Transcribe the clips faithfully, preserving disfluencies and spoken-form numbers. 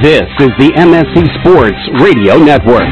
This is the M S C Sports Radio Network.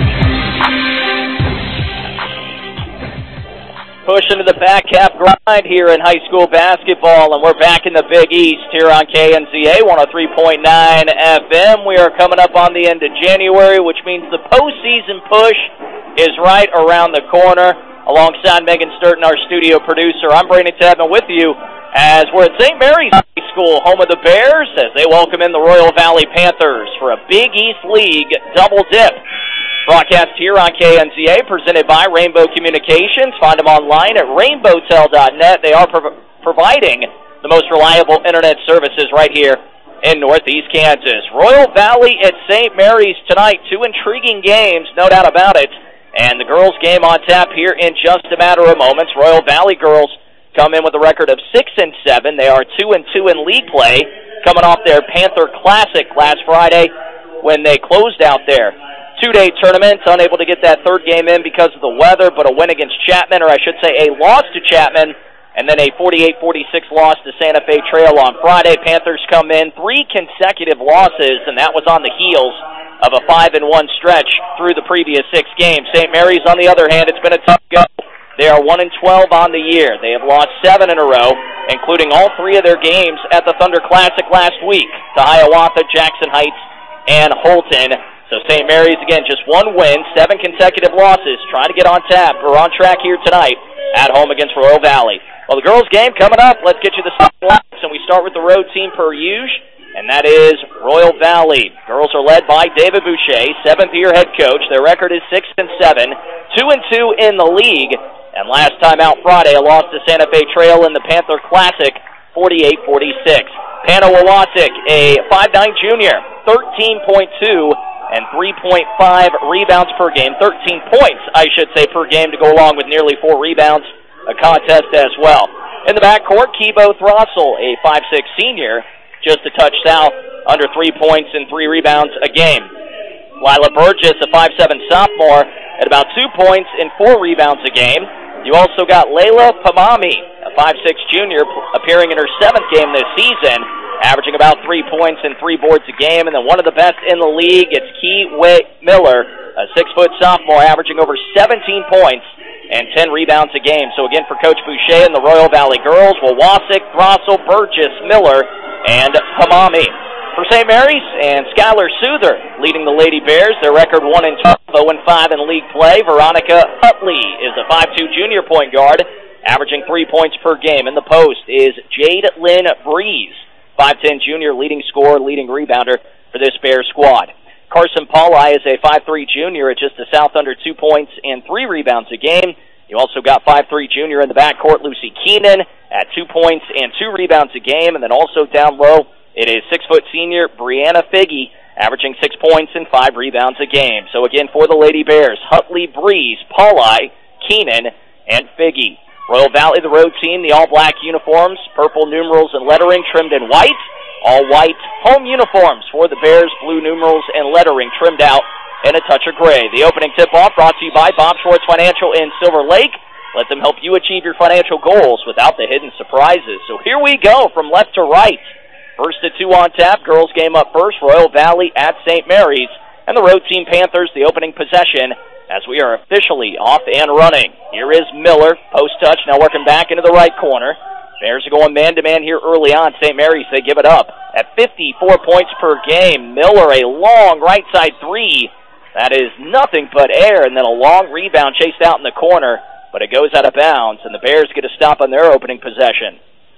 Push into the back half grind here in high school basketball, and we're back in the Big East here on K N Z A one oh three point nine F M. We are coming up on the end of January, which means the postseason push is right around the corner. Alongside Megan Sturton, our studio producer, I'm Brandon Tadman with you as we're at Saint Mary's High School, home of the Bears, as they welcome in the Royal Valley Panthers for a Big East League double dip. Broadcast here on K N Z A, presented by Rainbow Communications. Find them online at rainbow tel dot net. They are prov- providing the most reliable internet services right here in Northeast Kansas. Royal Valley at Saint Mary's tonight. Two intriguing games, no doubt about it. And the girls' game on tap here in just a matter of moments. Royal Valley girls come in with a record of six and seven. They are two and two in league play, coming off their Panther Classic last Friday when they closed out their two-day tournament. Unable to get that third game in because of the weather, but a win against Chapman, or I should say a loss to Chapman, and then a forty-eight forty-six loss to Santa Fe Trail on Friday. Panthers come in three consecutive losses, and that was on the heels of a five and one stretch through the previous six games. Saint Mary's, on the other hand, it's been a tough go. They are one and twelve on the year. They have lost seven in a row, including all three of their games at the Thunder Classic last week to Hiawatha, Jackson Heights, and Holton. So Saint Mary's, again, just one win, seven consecutive losses, trying to get on tap or on track here tonight at home against Royal Valley. Well, the girls' game coming up. Let's get you the starting lineups, and we start with the road team per usual, and that is Royal Valley. Girls are led by David Boucher, seventh-year head coach. Their record is six and seven, two and two in the league. And last time out Friday, a loss to Santa Fe Trail in the Panther Classic, forty-eight forty-six. Panna Wawasik, a five nine junior, thirteen point two and three point five rebounds per game. thirteen points, I should say, per game to go along with nearly four rebounds, a contest as well. In the backcourt, Kibo Throssell, a five six senior, just a touch south, under three points and three rebounds a game. Lila Burgess, a five seven sophomore, at about two points and four rebounds a game. You also got Layla Pamami, a five six junior, appearing in her seventh game this season, averaging about three points and three boards a game. And then one of the best in the league, it's Key Way Miller, a six foot sophomore, averaging over seventeen points and ten rebounds a game. So again, for Coach Boucher and the Royal Valley girls, Wawasik, Throssell, Burgess, Miller, and Pamami. For Saint Mary's, and Skylar Souther leading the Lady Bears, their record one and twelve, oh and five in league play. Veronica Utley is a five two junior point guard, averaging three points per game. In the post is Jade Lynn Breeze, five ten junior, leading scorer, leading rebounder for this Bears squad. Carson Paulai is a five three junior at just a south under two points and three rebounds a game. You also got five three junior in the backcourt, Lucy Keenan, at two points and two rebounds a game. And then also down low, it is six foot senior Brianna Figge, averaging six points and five rebounds a game. So again, for the Lady Bears, Hutley, Breeze, Paulai, Keenan, and Figge. Royal Valley, the road team, the all-black uniforms, purple numerals and lettering trimmed in white. All-white home uniforms for the Bears, blue numerals and lettering trimmed out in a touch of gray. The opening tip-off brought to you by Bob Schwartz Financial in Silver Lake. Let them help you achieve your financial goals without the hidden surprises. So here we go from left to right. First to two on tap, girls game up first, Royal Valley at Saint Mary's, and the road team Panthers, the opening possession, as we are officially off and running. Here is Miller, post touch, now working back into the right corner. Bears are going man-to-man here early on. Saint Mary's, they give it up at fifty-four points per game. Miller, a long right side three. That is nothing but air, and then a long rebound chased out in the corner, but it goes out of bounds, and the Bears get a stop on their opening possession.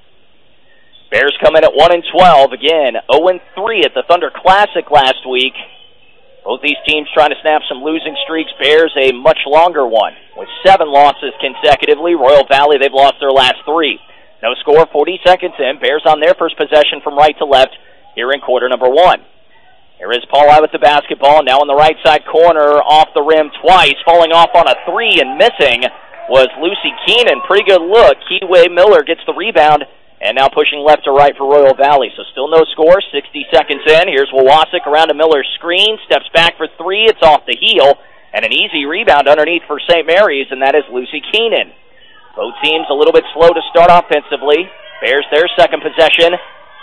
Bears come in at one and twelve, again, oh and three at the Thunder Classic last week. Both these teams trying to snap some losing streaks. Bears a much longer one with seven losses consecutively. Royal Valley, they've lost their last three. No score, forty seconds in. Bears on their first possession from right to left here in quarter number one. Here is Paulai with the basketball, now in the right side corner, off the rim twice, falling off on a three and missing was Lucy Keenan. Pretty good look. Keyway Miller gets the rebound, and now pushing left to right for Royal Valley. So still no score, sixty seconds in. Here's Wawasik around a Miller screen, steps back for three, it's off the heel, and an easy rebound underneath for Saint Mary's, and that is Lucy Keenan. Both teams a little bit slow to start offensively. Bears their second possession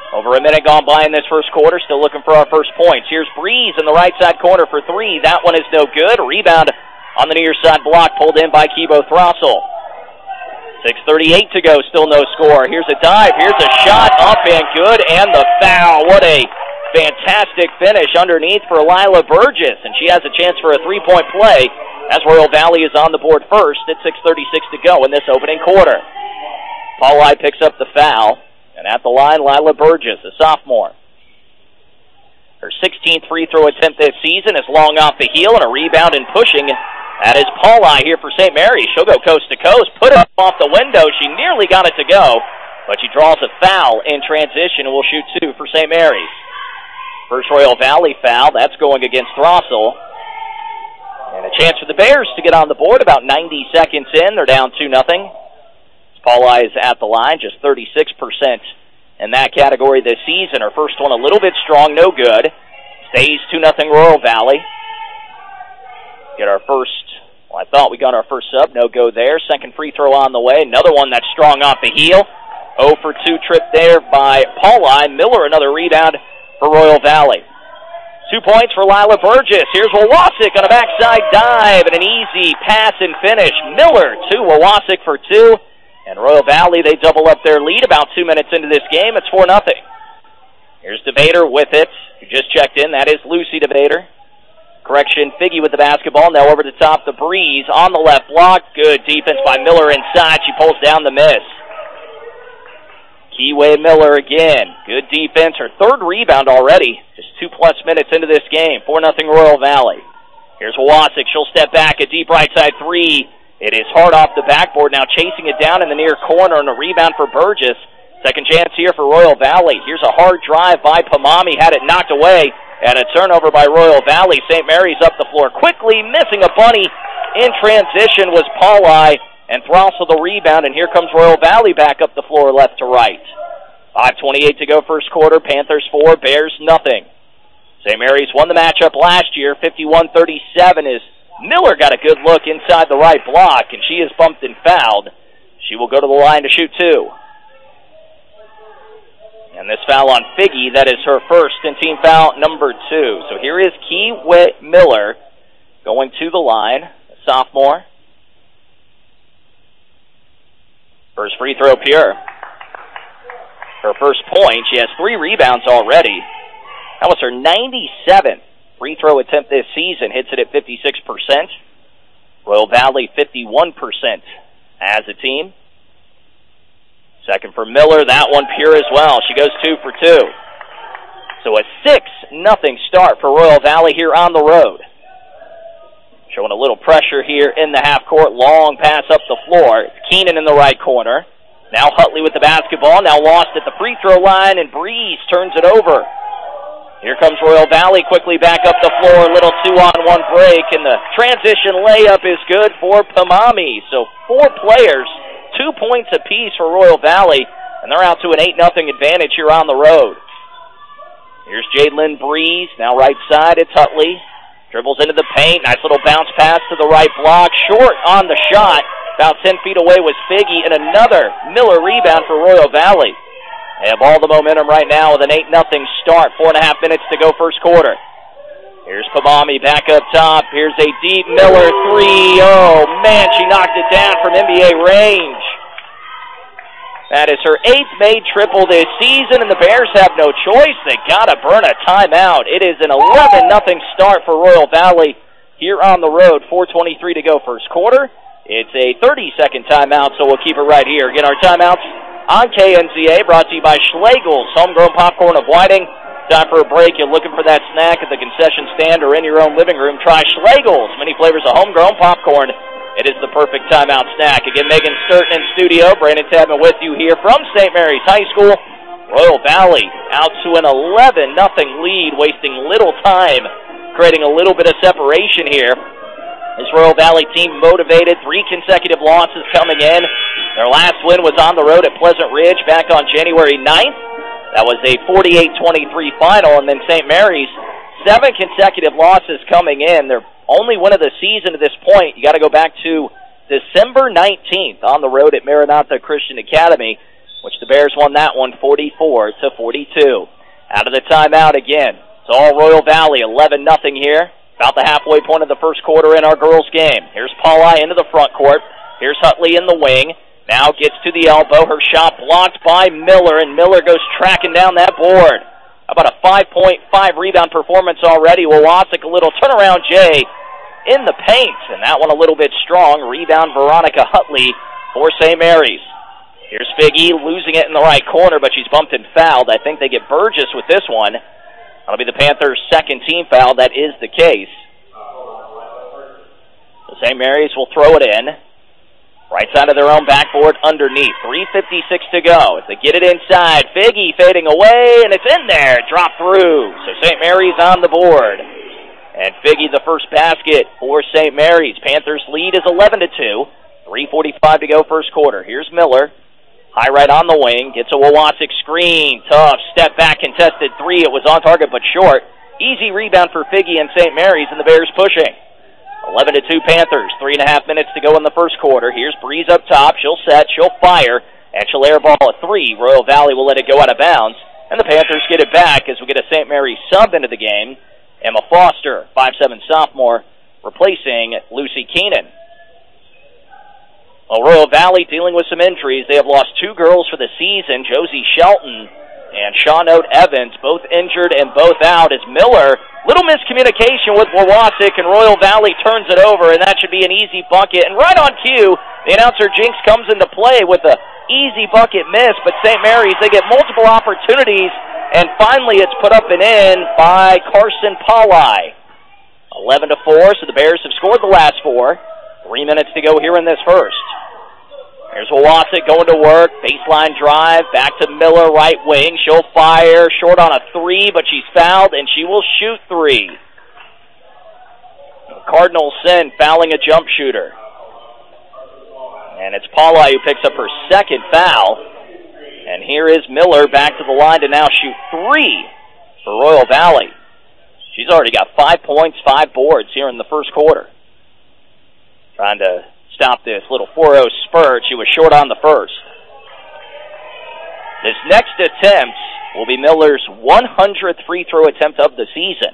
Over a minute gone by in this first quarter, still looking for our first points. Here's Breeze in the right side corner for three. That one is no good. Rebound on the near side block, pulled in by Kibo Throssell. six thirty-eight to go, still no score. Here's a dive, here's a shot, up and good, and the foul. What a fantastic finish underneath for Lila Burgess, and she has a chance for a three-point play as Royal Valley is on the board first at six thirty-six to go in this opening quarter. Paulai picks up the foul, and at the line, Lila Burgess, a sophomore. Her sixteenth free throw attempt this season is long off the heel, and a rebound and pushing. That is Paulai here for Saint Mary's. She'll go coast to coast, put it off the window. She nearly got it to go, but she draws a foul in transition and will shoot two for Saint Mary's. First Royal Valley foul, that's going against Throssell. And a chance for the Bears to get on the board about ninety seconds in. They're down two nothing. Paulai is at the line, just thirty-six percent in that category this season. Her first one a little bit strong, no good. Stays two nothing Royal Valley. Get our first, well, I thought we got our first sub, no go there. Second free throw on the way, another one that's strong off the heel. oh for two trip there by Paulai. Miller, another rebound for Royal Valley. Two points for Lila Burgess. Here's Wawasik on a backside dive and an easy pass and finish. Miller to Wawasik for two. And Royal Valley, they double up their lead about two minutes into this game. It's four nothing. Here's DeVader with it. Who just checked in. That is Lucy DeVader. Correction, Figgy with the basketball. Now over to top, the Breeze on the left block. Good defense by Miller inside. She pulls down the miss. Keeway Miller again. Good defense. Her third rebound already. Just two-plus minutes into this game. four nothing Royal Valley. Here's Wawasik. She'll step back. A deep right side three. It is hard off the backboard. Now chasing it down in the near corner and a rebound for Burgess. Second chance here for Royal Valley. Here's a hard drive by Pamami. Had it knocked away. And a turnover by Royal Valley. Saint Mary's up the floor quickly. Missing a bunny in transition was Paulai. And Throssell the rebound. And here comes Royal Valley back up the floor left to right. five twenty-eight to go first quarter. Panthers four, Bears nothing. Saint Mary's won the matchup last year. fifty-one thirty-seven is Miller got a good look inside the right block. And she is bumped and fouled. She will go to the line to shoot two. And this foul on Figgy, that is her first and team foul number two. So here is Keeway Miller going to the line, a sophomore. First free throw pure. Her first point. She has three rebounds already. That was her ninety-seventh free throw attempt this season. Hits it at fifty-six percent. Royal Valley fifty-one percent as a team. Second for Miller, that one pure as well. She goes two for two. So a six nothing start for Royal Valley here on the road. Showing a little pressure here in the half court. Long pass up the floor. Keenan in the right corner. Now Hutley with the basketball. Now lost at the free throw line, and Breeze turns it over. Here comes Royal Valley quickly back up the floor. Little two-on-one break, and the transition layup is good for Pamami. So four players. Two points apiece for Royal Valley, and they're out to an eight nothing advantage here on the road. Here's Jadlyn Breeze, now right side, it's Hutley. Dribbles into the paint, nice little bounce pass to the right block. Short on the shot, about ten feet away was Figgy, and another Miller rebound for Royal Valley. They have all the momentum right now with an eight nothing start, four and a half minutes to go first quarter. Here's Pamami back up top. Here's a deep Miller three. Oh, man, she knocked it down from N B A range. That is her eighth made triple this season, and the Bears have no choice. They got to burn a timeout. It is an eleven nothing start for Royal Valley here on the road. four twenty-three to go first quarter. It's a thirty-second timeout, so we'll keep it right here. Again, our timeouts on K N Z A, brought to you by Schlegel's Homegrown Popcorn of Whiting. Time for a break. You're looking for that snack at the concession stand or in your own living room. Try Schlegel's. Many flavors of homegrown popcorn. It is the perfect timeout snack. Again, Megan Sturton in studio. Brandon Tadman with you here from Saint Mary's High School. Royal Valley out to an eleven nothing lead, wasting little time, creating a little bit of separation here. This Royal Valley team motivated. Three consecutive losses coming in. Their last win was on the road at Pleasant Ridge back on January ninth. That was a forty-eight twenty-three final, and then Saint Mary's, seven consecutive losses coming in. Their only win of the season to this point, you got to go back to December nineteenth on the road at Maranatha Christian Academy. which the Bears won that one forty-four to forty-two. Out of the timeout again. It's all Royal Valley, eleven nothing here. About the halfway point of the first quarter in our girls' game. Here's Paulai into the front court. Here's Hutley in the wing. Now gets to the elbow. Her shot blocked by Miller, and Miller goes tracking down that board. About a five point five rebound performance already. Wawasek, a little turnaround J in the paint, and that one a little bit strong. Rebound Veronica Hutley for Saint Mary's. Here's Figgy losing it in the right corner, but she's bumped and fouled. I think they get Burgess with this one. That'll be the Panthers' second team foul. That is the case. So Saint Mary's will throw it in. Right side of their own backboard underneath. three fifty-six to go. As they get it inside, Figgy fading away, and it's in there. Drop through. So Saint Mary's on the board. And Figgy the first basket for Saint Mary's. Panthers lead is eleven to two. three forty-five to go first quarter. Here's Miller. High right on the wing. Gets a Wawasek screen. Tough. Step back contested three. It was on target but short. Easy rebound for Figgy and Saint Mary's, and the Bears pushing. eleven to two Panthers. Three and a half minutes to go in the first quarter. Here's Breeze up top. She'll set. She'll fire. And she'll airball a three. Royal Valley will let it go out of bounds. And the Panthers get it back as we get a Saint Mary's sub into the game. Emma Foster, five seven sophomore, replacing Lucy Keenan. Well, Royal Valley dealing with some injuries. They have lost two girls for the season, Josie Shelton and Shawnote Evans, both injured and both out as Miller, little miscommunication with Wawasek, and Royal Valley turns it over, and that should be an easy bucket. And right on cue, the announcer Jinx comes into play with a easy bucket miss, but Saint Mary's, they get multiple opportunities, and finally it's put up and in by Carson Paulai. eleven to four, so the Bears have scored the last four. Three minutes to go here in this first. Here's Wawasek going to work. Baseline drive. Back to Miller, right wing. She'll fire. Short on a three, but she's fouled, and she will shoot three. Cardinals send, fouling a jump shooter. And it's Paulai who picks up her second foul. And here is Miller back to the line to now shoot three for Royal Valley. She's already got five points, five boards here in the first quarter. Trying to stop this little four oh spurt. She was short on the first. This next attempt will be Miller's one hundredth free throw attempt of the season.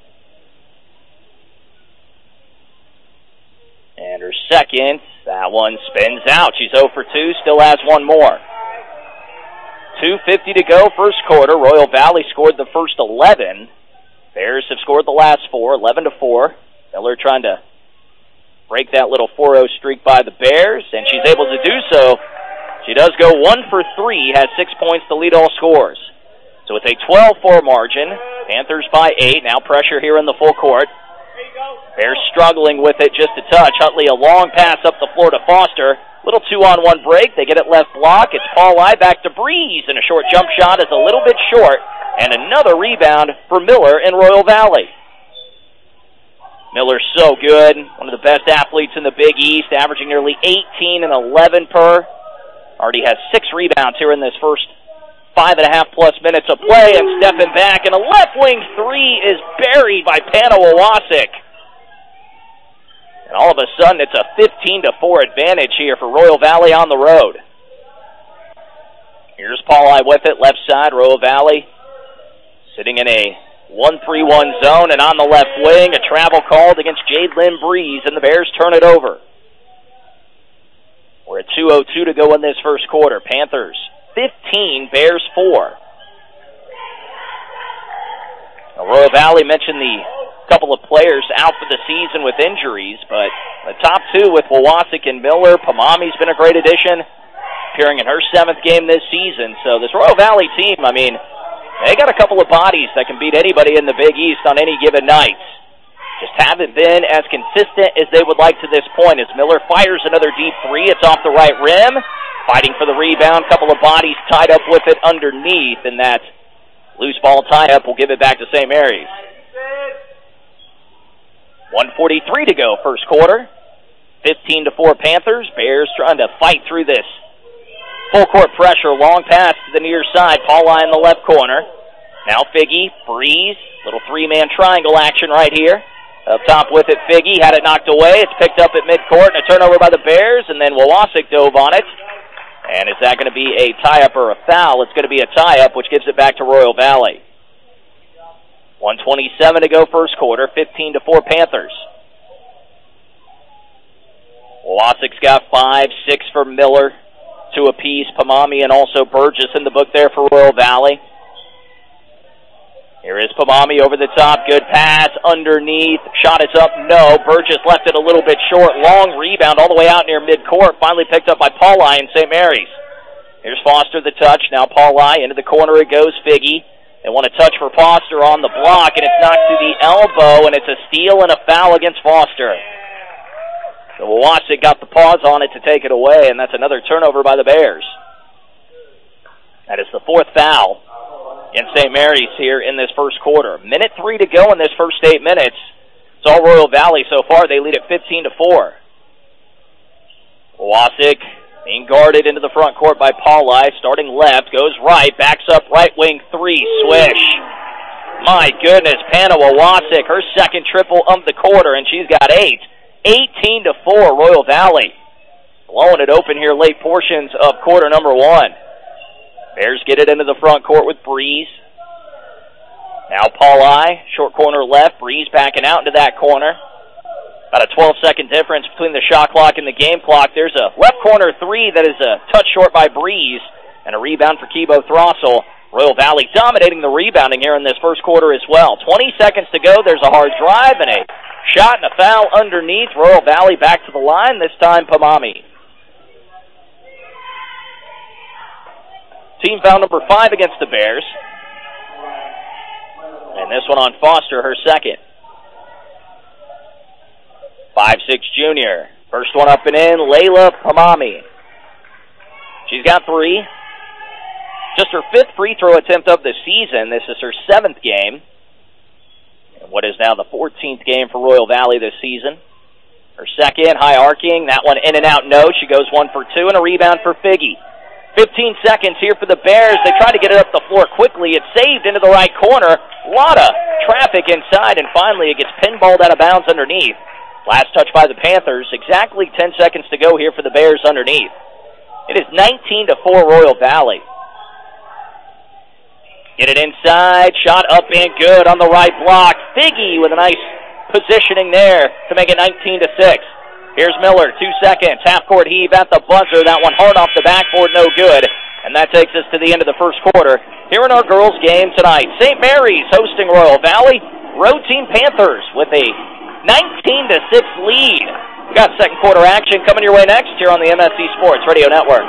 And her second, that one spins out. She's oh for two, still has one more. two fifty to go, first quarter. Royal Valley scored the first eleven. Bears have scored the last four, eleven to four. Miller trying to break that little four oh streak by the Bears, and she's able to do so. She does go one for three, has six points to lead all scores. So it's a twelve four margin. Panthers by eight. Now pressure here in the full court. Bears struggling with it just a touch. Hutley, a long pass up the floor to Foster. Little two-on-one break. They get it left block. It's Paulai back to Breeze, and a short jump shot is a little bit short. And another rebound for Miller in Royal Valley. Miller's so good, one of the best athletes in the Big East, averaging nearly eighteen and eleven per. Already has six rebounds here in this first five and a half plus minutes of play, and stepping back, and a left wing three is buried by Panna Wawasek. And all of a sudden, it's a fifteen to four advantage here for Royal Valley on the road. Here's Paulai with it, left side, Royal Valley sitting in a one three one zone, and on the left wing, a travel called against Jade Lynn Breeze, and the Bears turn it over. We're at two oh two to go in this first quarter. Panthers fifteen, Bears four. Now, Royal Valley mentioned the couple of players out for the season with injuries, but the top two with Wawasek and Miller. Pamami's been a great addition, appearing in her seventh game this season. So this Royal Valley team, I mean, they got a couple of bodies that can beat anybody in the Big East on any given night. Just haven't been as consistent as they would like to this point. As Miller fires another deep three, it's off the right rim. Fighting for the rebound, couple of bodies tied up with it underneath, and that loose ball tie-up will give it back to Saint Mary's. one forty-three to go, first quarter. fifteen to four Panthers. Bears trying to fight through this full court pressure. Long pass to the near side. Paulai in the left corner. Now Figgy, Breeze, little three-man triangle action right here. Up top with it, Figgy had it knocked away. It's picked up at midcourt and a turnover by the Bears, and then Wawasek dove on it. And is that going to be a tie-up or a foul? It's going to be a tie-up, which gives it back to Royal Valley. one twenty-seven to go first quarter, fifteen to four Panthers. Wasik's got five, six for Miller, two apiece. Pomami and also Burgess in the book there for Royal Valley. Here is Pomami over the top. Good pass underneath. Shot is up. No. Burgess left it a little bit short. Long rebound all the way out near midcourt. Finally picked up by Pauli in Saint Mary's. Here's Foster the touch. Now Pauli into the corner it goes. Figgy. They want a touch for Foster on the block, and it's knocked to the elbow, and it's a steal and a foul against Foster. So Wasik got the paws on it to take it away, and that's another turnover by the Bears. That is the fourth foul in Saint Mary's here in this first quarter. Minute three to go in this first eight minutes. It's all Royal Valley so far. They lead at fifteen to four. Wasik being guarded into the front court by Pauli. Starting left, goes right, backs up right wing three, swish. My goodness, Panawa Wasik, her second triple of the quarter, and she's got eight. eighteen to four, Royal Valley. Blowing it open here late portions of quarter number one. Bears get it into the front court with Breeze. Now Pauli, short corner left. Breeze backing out into that corner. About a twelve-second difference between the shot clock and the game clock. There's a left corner three that is a touch short by Breeze, and a rebound for Kibo Throssell. Royal Valley dominating the rebounding here in this first quarter as well. twenty seconds to go. There's a hard drive and a shot and a foul underneath. Royal Valley back to the line, this time Pomami. Team foul number five against the Bears. And this one on Foster, her second. five six junior. First one up and in, Layla Pomami. She's got three. Just her fifth free throw attempt of the season. This is her seventh game. And what is now the fourteenth game for Royal Valley this season. Her second, high arcing. That one in and out, no. She goes one for two, and a rebound for Figgy. fifteen seconds here for the Bears. They try to get it up the floor quickly. It's saved into the right corner. A lot of traffic inside, and finally it gets pinballed out of bounds underneath. Last touch by the Panthers. Exactly ten seconds to go here for the Bears underneath. It is nineteen to four Royal Valley. Get it inside. Shot up and good on the right block. Figgy with a nice positioning there to make it nineteen to six. Here's Miller, two seconds, half-court heave at the buzzer. That one hard off the backboard, no good. And that takes us to the end of the first quarter here in our girls' game tonight. Saint Mary's hosting Royal Valley. Road Team Panthers with a nineteen to six lead. We got second quarter action coming your way next here on the M S C Sports Radio Network.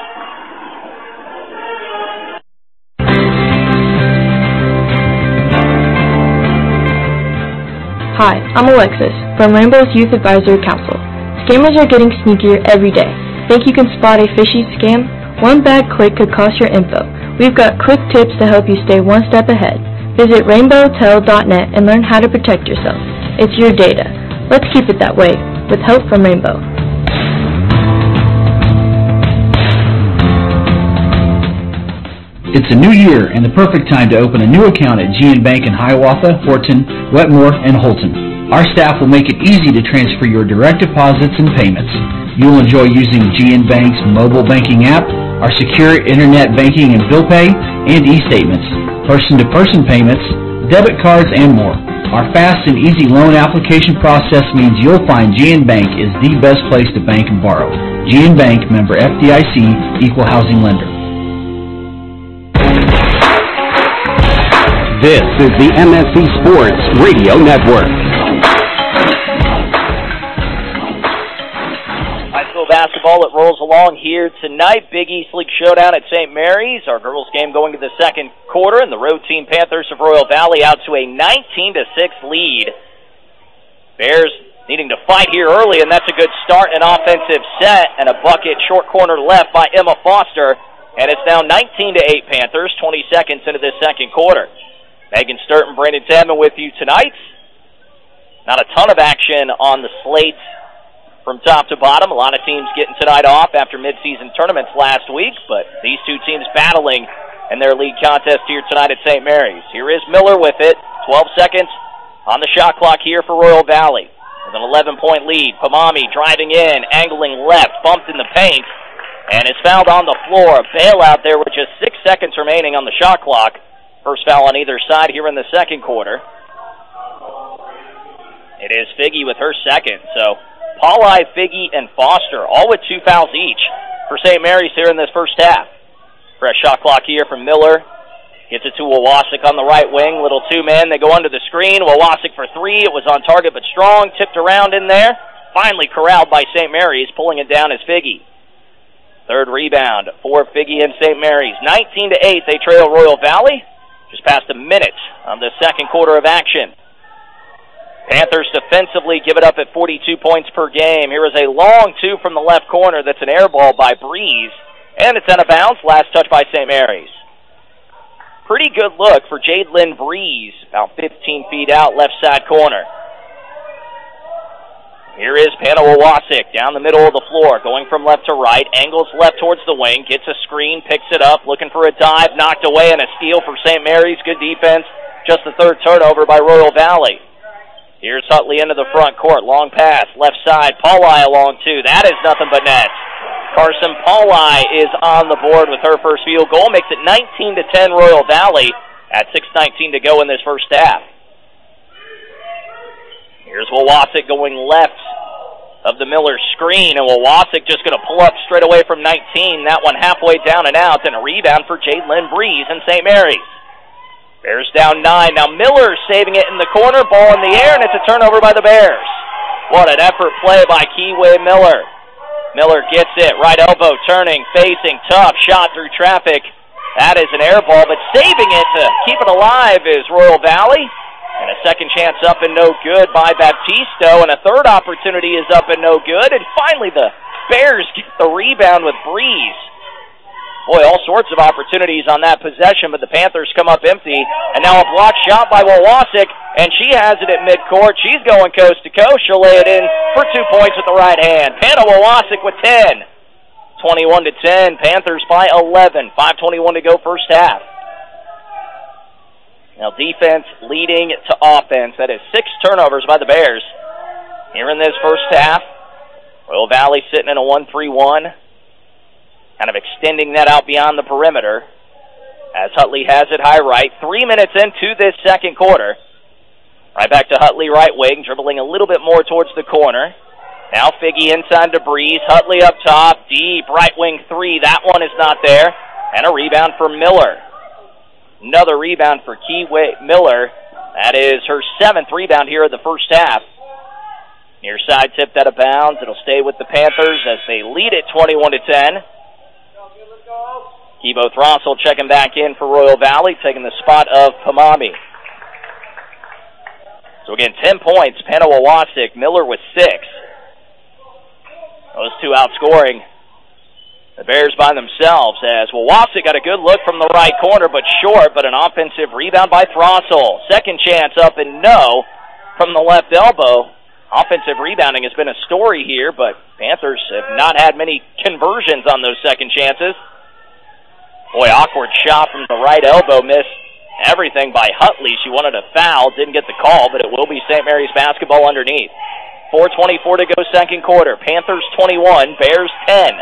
Hi, I'm Alexis from Rainbow's Youth Advisory Council. Scammers are getting sneakier every day. Think you can spot a fishy scam? One bad click could cost your info. We've got quick tips to help you stay one step ahead. Visit rainbow tel dot net and learn how to protect yourself. It's your data. Let's keep it that way, with help from Rainbow. It's a new year and the perfect time to open a new account at G N Bank in Hiawatha, Horton, Wetmore, and Holton. Our staff will make it easy to transfer your direct deposits and payments. You'll enjoy using G N Bank's mobile banking app, our secure internet banking and bill pay, and e-statements, person-to-person payments, debit cards, and more. Our fast and easy loan application process means you'll find G N Bank is the best place to bank and borrow. G N Bank, member F D I C, equal housing lender. This is the M S C Sports Radio Network. High school basketball, it rolls along here tonight. Big East League showdown at Saint Mary's. Our girls game going to the second quarter, and the road team Panthers of Royal Valley out to a nineteen to six lead. Bears needing to fight here early, and that's a good start, an offensive set, and a bucket short corner left by Emma Foster. And it's now nineteen to eight Panthers, twenty seconds into this second quarter. Megan Sturt and Brandon Salmon with you tonight. Not a ton of action on the slate from top to bottom. A lot of teams getting tonight off after midseason tournaments last week, but these two teams battling in their league contest here tonight at Saint Mary's. Here is Miller with it. twelve seconds on the shot clock here for Royal Valley. With an eleven-point lead, Pomami driving in, angling left, bumped in the paint, and is fouled on the floor. A bailout there with just six seconds remaining on the shot clock. First foul on either side here in the second quarter. It is Figgy with her second. So Paulai, Figgy, and Foster all with two fouls each for Saint Mary's here in this first half. Fresh shot clock here from Miller. Gets it to Wawasik on the right wing. Little two-man. They go under the screen. Wawasik for three. It was on target but strong. Tipped around in there. Finally corralled by Saint Mary's. Pulling it down is Figgy. Third rebound for Figgy and Saint Mary's. nineteen to eight, they trail Royal Valley. Just past a minute of the second quarter of action. Panthers defensively give it up at forty-two points per game. Here is a long two from the left corner. That's an air ball by Breeze. And it's out of bounds. Last touch by Saint Mary's. Pretty good look for Jadelyn Breeze. About fifteen feet out, left side corner. Here is Panna Wawasik down the middle of the floor, going from left to right, angles left towards the wing, gets a screen, picks it up, looking for a dive, knocked away, and a steal for Saint Mary's. Good defense. Just the third turnover by Royal Valley. Here's Hutley into the front court, long pass, left side, Paulai along two. That is nothing but net. Carson Paulai is on the board with her first field goal, makes it nineteen to ten Royal Valley at six nineteen to go in this first half. Here's Wawasik going left of the Miller screen, and Wawasik just going to pull up straight away from nineteen. That one halfway down and out, and a rebound for Jadelyn Breeze and Saint Mary's. Bears down nine. Now Miller saving it in the corner, ball in the air, and it's a turnover by the Bears. What an effort play by Kiwi Miller. Miller gets it, right elbow, turning, facing, tough, shot through traffic. That is an air ball, but saving it to keep it alive is Royal Valley. And a second chance up and no good by Baptisto, and a third opportunity is up and no good. And finally the Bears get the rebound with Breeze. Boy, all sorts of opportunities on that possession, but the Panthers come up empty. And now a blocked shot by Wawasik, and she has it at midcourt. She's going coast to coast. She'll lay it in for two points with the right hand. Panna Wawasik with ten. twenty-one to ten. Panthers by eleven. five twenty-one to go first half. Now defense leading to offense. That is six turnovers by the Bears here in this first half. Royal Valley sitting in a one three one. Kind of extending that out beyond the perimeter as Hutley has it high right. Three minutes into this second quarter. Right back to Hutley right wing, dribbling a little bit more towards the corner. Now Figgy inside to Breeze. Hutley up top, deep, right wing three. That one is not there. And a rebound for Miller. Another rebound for Kiwi Miller. That is her seventh rebound here of the first half. Near side tipped out of bounds. It'll stay with the Panthers as they lead it twenty-one to ten. Kibo Throssell checking back in for Royal Valley, taking the spot of Pamami. So again, ten points. Panna Wawasik, Miller with six. Those two outscoring the Bears by themselves as Wawasik got a good look from the right corner, but short, but an offensive rebound by Throssell. Second chance up and no from the left elbow. Offensive rebounding has been a story here, but Panthers have not had many conversions on those second chances. Boy, awkward shot from the right elbow. Missed everything by Hutley. She wanted a foul, didn't get the call, but it will be Saint Mary's basketball underneath. four twenty-four to go second quarter. Panthers twenty-one, Bears ten.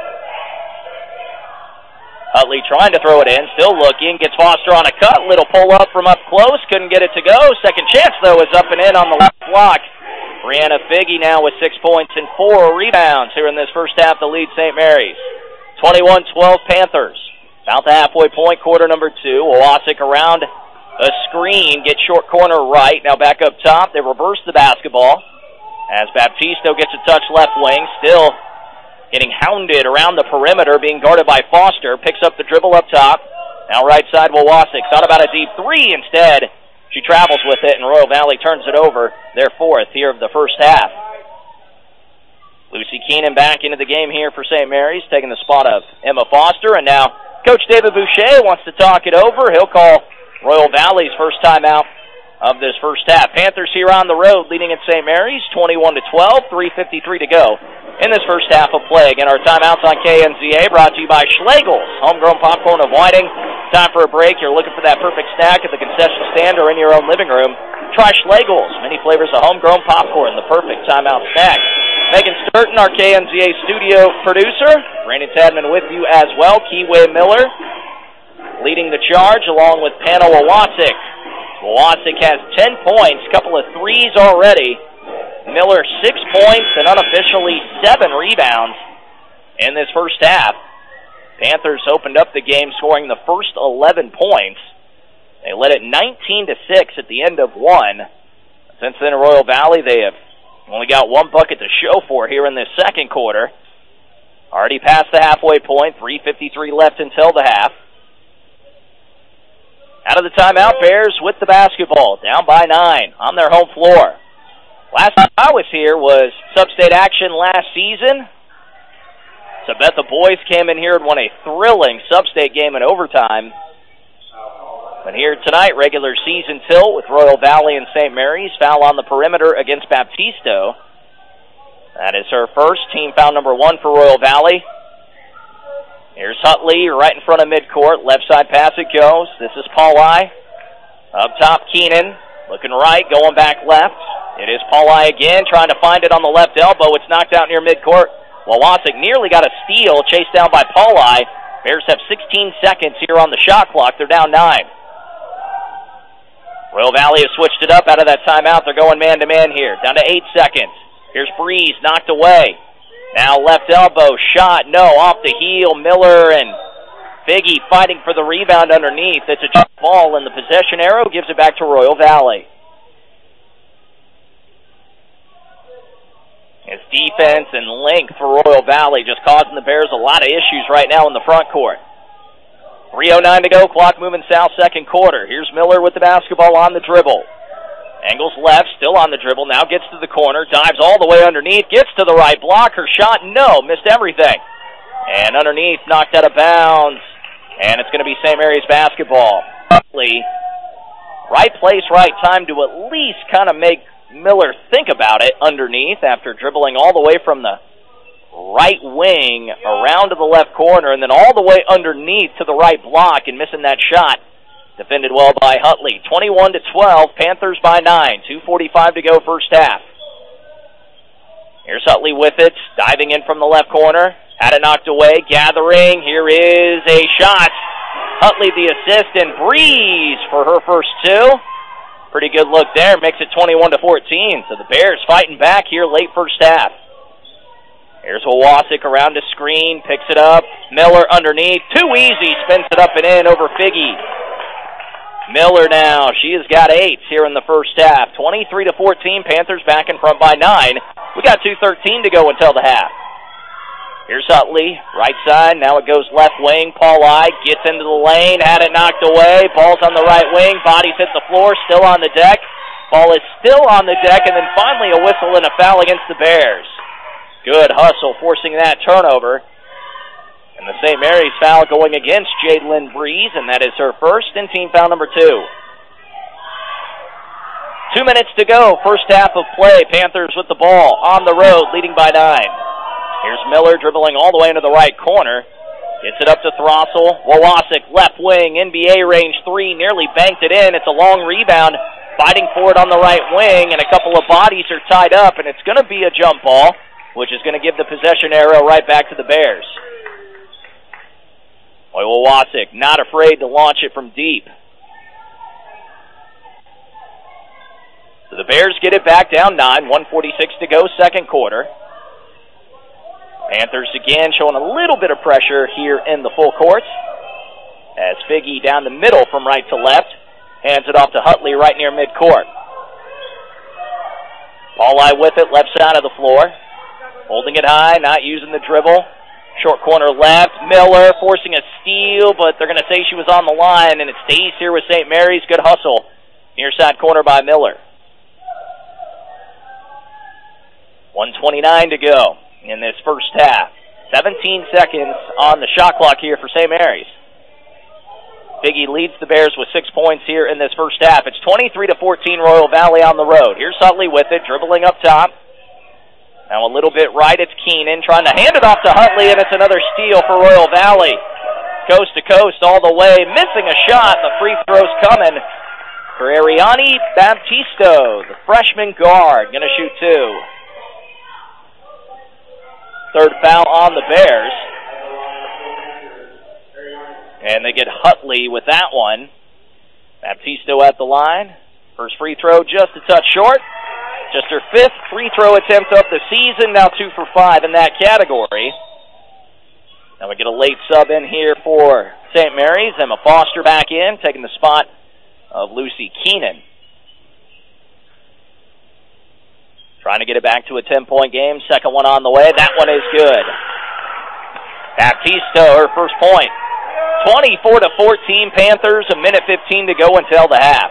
Hutley trying to throw it in, still looking, gets Foster on a cut, little pull up from up close, couldn't get it to go. Second chance, though, is up and in on the left block. Brianna Figgy now with six points and four rebounds here in this first half to lead Saint Mary's. twenty-one twelve Panthers. About the halfway point, quarter number two. Wawasik around a screen, gets short corner right. Now back up top, they reverse the basketball as Baptisto gets a touch left wing, still getting hounded around the perimeter, being guarded by Foster. Picks up the dribble up top. Now right side, Wawasik. Thought about a deep three instead. She travels with it, and Royal Valley turns it over. Their fourth here of the first half. Lucy Keenan back into the game here for Saint Mary's, taking the spot of Emma Foster. And now Coach David Boucher wants to talk it over. He'll call Royal Valley's first timeout of this first half. Panthers here on the road, leading at Saint Mary's, twenty-one to twelve, three fifty-three to go in this first half of play. Again, our timeouts on K N Z A brought to you by Schlegel's, homegrown popcorn of Whiting. Time for a break. You're looking for that perfect snack at the concession stand or in your own living room. Try Schlegel's, many flavors of homegrown popcorn, the perfect timeout snack. Megan Sturton, our K N Z A studio producer. Brandon Tadman with you as well. Keeway Miller leading the charge along with Pano Wawasik. Wawasik has ten points, couple of threes already. Miller six points and unofficially seven rebounds in this first half. Panthers opened up the game scoring the first eleven points. They led it nineteen to six at the end of one. Since then, Royal Valley, they have only got one bucket to show for here in this second quarter. Already past the halfway point, three fifty-three left until the half. Out of the timeout, Bears with the basketball, down by nine on their home floor. Last time I was here was sub-state action last season. Sabetha boys came in here and won a thrilling sub-state game in overtime. But here tonight, regular season tilt with Royal Valley and Saint Mary's. Foul on the perimeter against Baptisto. That is her first, team foul number one for Royal Valley. Here's Hutley right in front of midcourt. Left side pass it goes. This is Paulai. Up top, Keenan. Looking right, going back left. It is Paulai again, trying to find it on the left elbow. It's knocked out near midcourt. Wawasik nearly got a steal, chased down by Paulai. Bears have sixteen seconds here on the shot clock. They're down nine. Royal Valley has switched it up out of that timeout. They're going man-to-man here. Down to eight seconds. Here's Breeze, knocked away. Now left elbow, shot, no, off the heel. Miller and Biggie fighting for the rebound underneath. It's a jump ball, and the possession arrow gives it back to Royal Valley. His defense and length for Royal Valley just causing the Bears a lot of issues right now in the front court. three oh nine to go, clock moving south, second quarter. Here's Miller with the basketball on the dribble. Angles left, still on the dribble, now gets to the corner, dives all the way underneath, gets to the right block. Her shot, no, missed everything. And underneath, knocked out of bounds. And it's going to be Saint Mary's basketball. Right place, right time to at least kind of make Miller think about it underneath after dribbling all the way from the right wing around to the left corner and then all the way underneath to the right block and missing that shot. Defended well by Hutley. twenty-one to twelve, Panthers by nine. two forty-five to go first half. Here's Hutley with it, diving in from the left corner. Had it knocked away, gathering. Here is a shot. Hutley the assist and Breeze for her first two. Pretty good look there, makes it twenty-one to fourteen. So the Bears fighting back here late first half. Here's Wawasik around the screen, picks it up. Miller underneath, too easy, spins it up and in over Figgy. Miller now, she has got eight here in the first half. twenty-three to fourteen, Panthers back in front by nine. We got two thirteen to go until the half. Here's Utley, right side, now it goes left wing. Paulai gets into the lane, had it knocked away. Ball's on the right wing, bodies hit the floor, still on the deck. Ball is still on the deck, and then finally a whistle and a foul against the Bears. Good hustle, forcing that turnover. And the Saint Mary's foul going against Jadelyn Breeze, and that is her first and team foul number two. Two minutes to go, first half of play. Panthers with the ball on the road, leading by nine. Here's Miller dribbling all the way into the right corner. Gets it up to Throssell. Wawasik, left wing, N B A range three, nearly banked it in. It's a long rebound, fighting for it on the right wing, and a couple of bodies are tied up, and it's going to be a jump ball, which is going to give the possession arrow right back to the Bears. Boy, Wawasik not afraid to launch it from deep. So the Bears get it back down nine, one forty-six to go, second quarter. Panthers again showing a little bit of pressure here in the full court. As Figgy down the middle from right to left, hands it off to Hutley right near midcourt. Paulai with it, left side of the floor. Holding it high, not using the dribble. Short corner left. Miller forcing a steal, but they're going to say she was on the line, and it stays here with Saint Mary's. Good hustle. Near side corner by Miller. one twenty-nine to go in this first half. seventeen seconds on the shot clock here for Saint Mary's. Figgy leads the Bears with six points here in this first half. It's twenty-three to fourteen, Royal Valley on the road. Here's Utley with it, dribbling up top. Now a little bit right, it's Keenan trying to hand it off to Hutley, and it's another steal for Royal Valley. Coast to coast all the way, missing a shot. The free throw's coming for Ariani Baptisto, the freshman guard, going to shoot two. Third foul on the Bears. And they get Hutley with that one. Baptisto at the line. First free throw just a touch short. Just her fifth free throw attempt of the season. Now two for five in that category. Now we get a late sub in here for Saint Mary's. Emma Foster back in, taking the spot of Lucy Keenan. Trying to get it back to a ten-point game. Second one on the way. That one is good. Baptisto, her first point. twenty-four to fourteen Panthers, a minute fifteen to go until the half.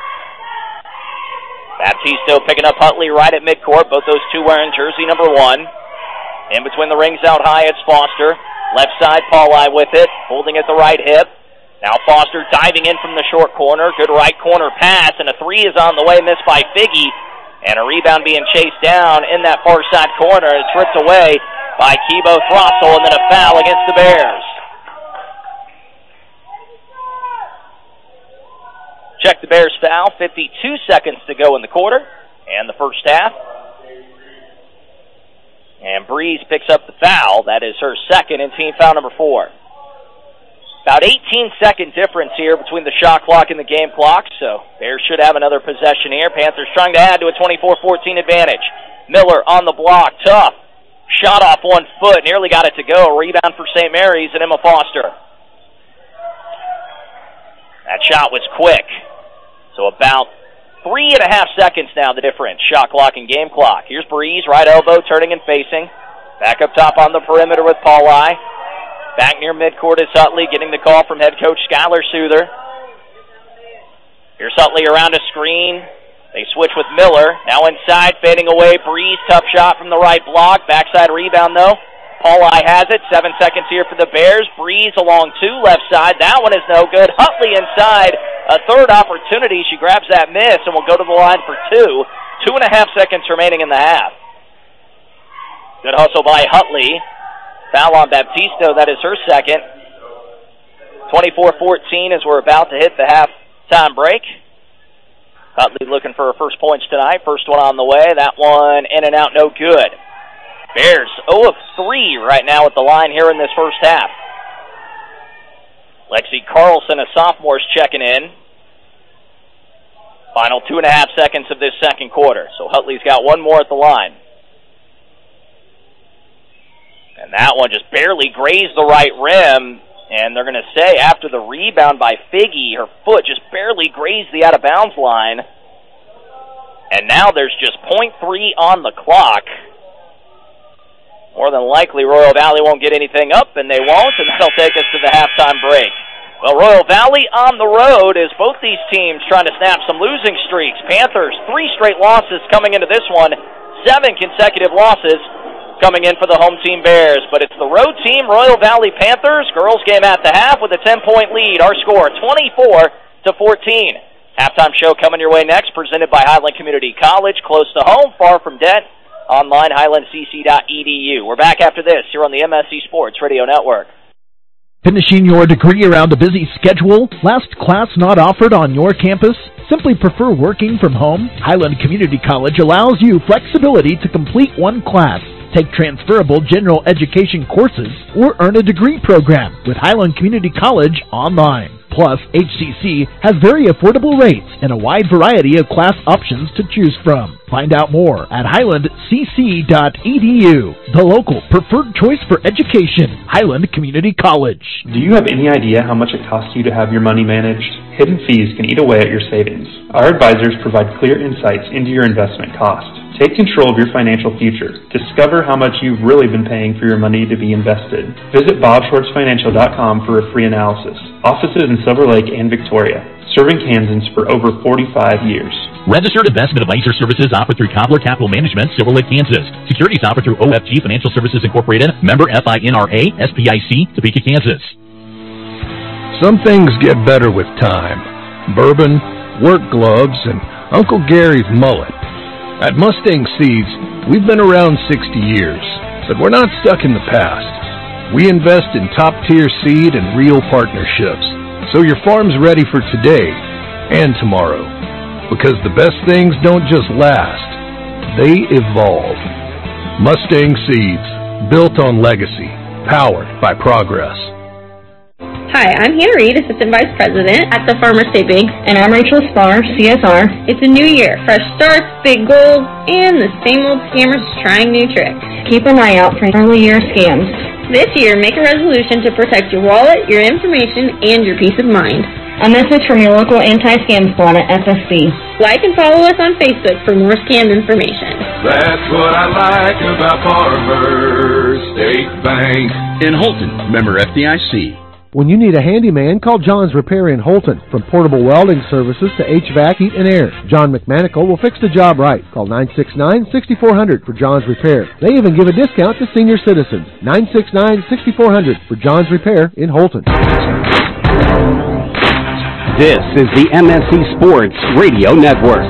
Baptisto picking up Hutley right at midcourt. Both those two wearing jersey number one. In between the rings out high, it's Foster. Left side, Paulai with it, holding at the right hip. Now Foster diving in from the short corner. Good right corner pass, and a three is on the way, missed by Figgy. And a rebound being chased down in that far side corner. It's ripped away by Kibo Throstle, and then a foul against the Bears. Check the Bears foul, fifty-two seconds to go in the quarter and the first half. And Breeze picks up the foul. That is her second and team foul number four. About eighteen second difference here between the shot clock and the game clock, so Bears should have another possession here. Panthers trying to add to a twenty-four fourteen advantage. Miller on the block, tough. Shot off one foot, nearly got it to go. Rebound for Saint Mary's and Emma Foster. That shot was quick. So about three and a half seconds now, the difference. Shot clock and game clock. Here's Breeze, right elbow, turning and facing. Back up top on the perimeter with Paulai. Back near midcourt is Hutley, getting the call from head coach Skylar Souther. Here's Hutley around a screen. They switch with Miller. Now inside, fading away. Breeze, tough shot from the right block. Backside rebound, though. Paulai has it. Seven seconds here for the Bears. Breeze along two, left side. That one is no good. Hutley inside. A third opportunity. She grabs that miss and will go to the line for two. Two and a half seconds remaining in the half. Good hustle by Hutley. Foul on Baptisto. That is her second. twenty-four fourteen as we're about to hit the halftime break. Hutley looking for her first points tonight. First one on the way. That one in and out, no good. Bears zero of three right now at the line here in this first half. Lexi Carlson, a sophomore, is checking in. Final two and a half seconds of this second quarter. So Hutley's got one more at the line. And that one just barely grazed the right rim. And they're going to say after the rebound by Figgy, her foot just barely grazed the out-of-bounds line. And now there's just point three on the clock. More than likely, Royal Valley won't get anything up, and they won't, and that'll take us to the halftime break. Well, Royal Valley on the road as both these teams trying to snap some losing streaks. Panthers, three straight losses coming into this one, seven consecutive losses coming in for the home team Bears. But it's the road team, Royal Valley Panthers. Girls game at the half with a ten-point lead. Our score, twenty-four to fourteen. Halftime show coming your way next, presented by Highland Community College. Close to home, far from debt. Online, highland c c dot e d u. We're back after this here on the M S C Sports Radio Network. Finishing your degree around a busy schedule? Last class not offered on your campus? Simply prefer working from home? Highland Community College allows you flexibility to complete one class, take transferable general education courses, or earn a degree program with Highland Community College online. Plus, H C C has very affordable rates and a wide variety of class options to choose from. Find out more at highland c c dot e d u, the local preferred choice for education, Highland Community College. Do you have any idea how much it costs you to have your money managed? Hidden fees can eat away at your savings. Our advisors provide clear insights into your investment costs. Take control of your financial future. Discover how much you've really been paying for your money to be invested. Visit bob schwartz financial dot com for a free analysis. Offices in Silver Lake and Victoria. Serving Kansans for over forty-five years. Registered investment advisor services offered through Cobbler Capital Management, Silver Lake, Kansas. Securities offered through O F G Financial Services Incorporated, member F I N R A, S P I C, Topeka, Kansas. Some things get better with time. Bourbon, work gloves, and Uncle Gary's mullet. At Mustang Seeds, we've been around sixty years, but we're not stuck in the past. We invest in top-tier seed and real partnerships, so your farm's ready for today and tomorrow. Because the best things don't just last, they evolve. Mustang Seeds, built on legacy, powered by progress. Hi, I'm Hannah Reed, Assistant Vice President at the Farmer State Bank. And I'm Rachel Spar, C S R. It's a new year, fresh starts, big goals, and the same old scammers trying new tricks. Keep an eye out for early year scams. This year, make a resolution to protect your wallet, your information, and your peace of mind. A message from your local anti-scam squad at F S B. Like and follow us on Facebook for more scam information. That's what I like about Farmer State Bank. In Holton, member F D I C. When you need a handyman, call John's Repair in Holton. From portable welding services to H V A C, heat, and air, John McManical will fix the job right. Call nine six nine, six four zero zero for John's Repair. They even give a discount to senior citizens. nine six nine, six four zero zero for John's Repair in Holton. This is the M S C Sports Radio Network.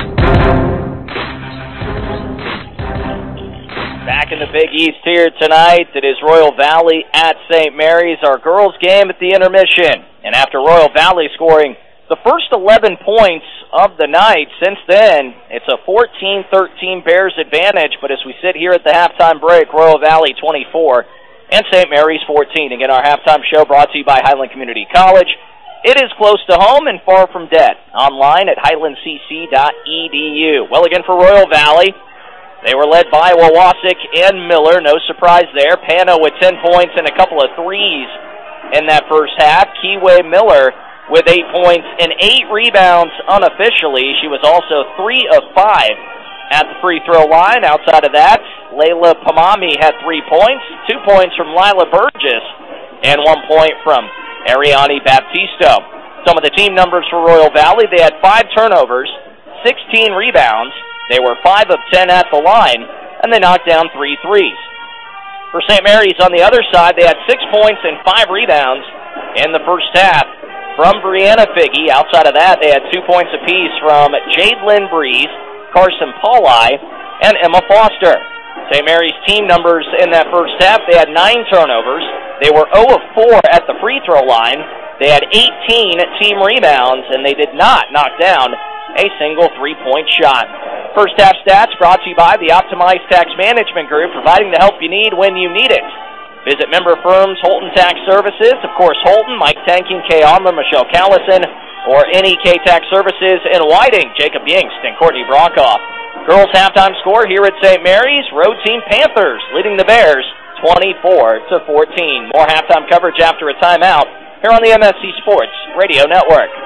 Back in the Big East here tonight, it is Royal Valley at Saint Mary's, our girls' game at the intermission. And after Royal Valley scoring the first eleven points of the night, since then, it's a fourteen thirteen Bears advantage. But as we sit here at the halftime break, Royal Valley twenty-four and Saint Mary's fourteen. Again, our halftime show brought to you by Highland Community College. It is close to home and far from debt. Online at highland c c dot e d u. Well, again, for Royal Valley, they were led by Wawasek and Miller. No surprise there. Pano with ten points and a couple of threes in that first half. Keyway Miller with eight points and eight rebounds unofficially. She was also three of five at the free throw line. Outside of that, Layla Pamami had three points, two points from Lila Burgess, and one point from Ariani Baptisto. Some of the team numbers for Royal Valley: they had five turnovers, sixteen rebounds. They were five of ten at the line, and they knocked down three threes. For Saint Mary's on the other side, they had six points and five rebounds in the first half from Brianna Figge. Outside of that, they had two points apiece from Jadelyn Breeze, Carson Pauli, and Emma Foster. Saint Mary's team numbers in that first half: they had nine turnovers. They were zero of four at the free throw line. They had eighteen team rebounds, and they did not knock down a single three-point shot. First half stats brought to you by the Optimized Tax Management Group, providing the help you need when you need it. Visit member firms Holton Tax Services, of course Holton, Mike Tanking, Kay Armour, Michelle Callison, or N E K Tax Services in Whiting, Jacob Yingst and Courtney Brokoff. Girls halftime score here at Saint Mary's: road team Panthers leading the Bears twenty-four to fourteen. More halftime coverage after a timeout here on the M S C Sports Radio Network.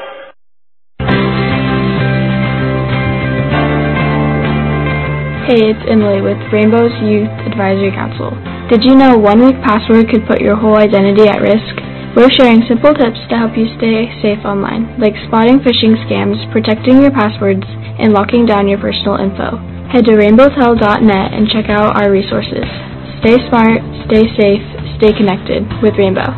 Hey, it's Emily with Rainbow's Youth Advisory Council. Did you know one-week password could put your whole identity at risk? We're sharing simple tips to help you stay safe online, like spotting phishing scams, protecting your passwords, and locking down your personal info. Head to rainbow tel dot net and check out our resources. Stay smart, stay safe, stay connected with Rainbow.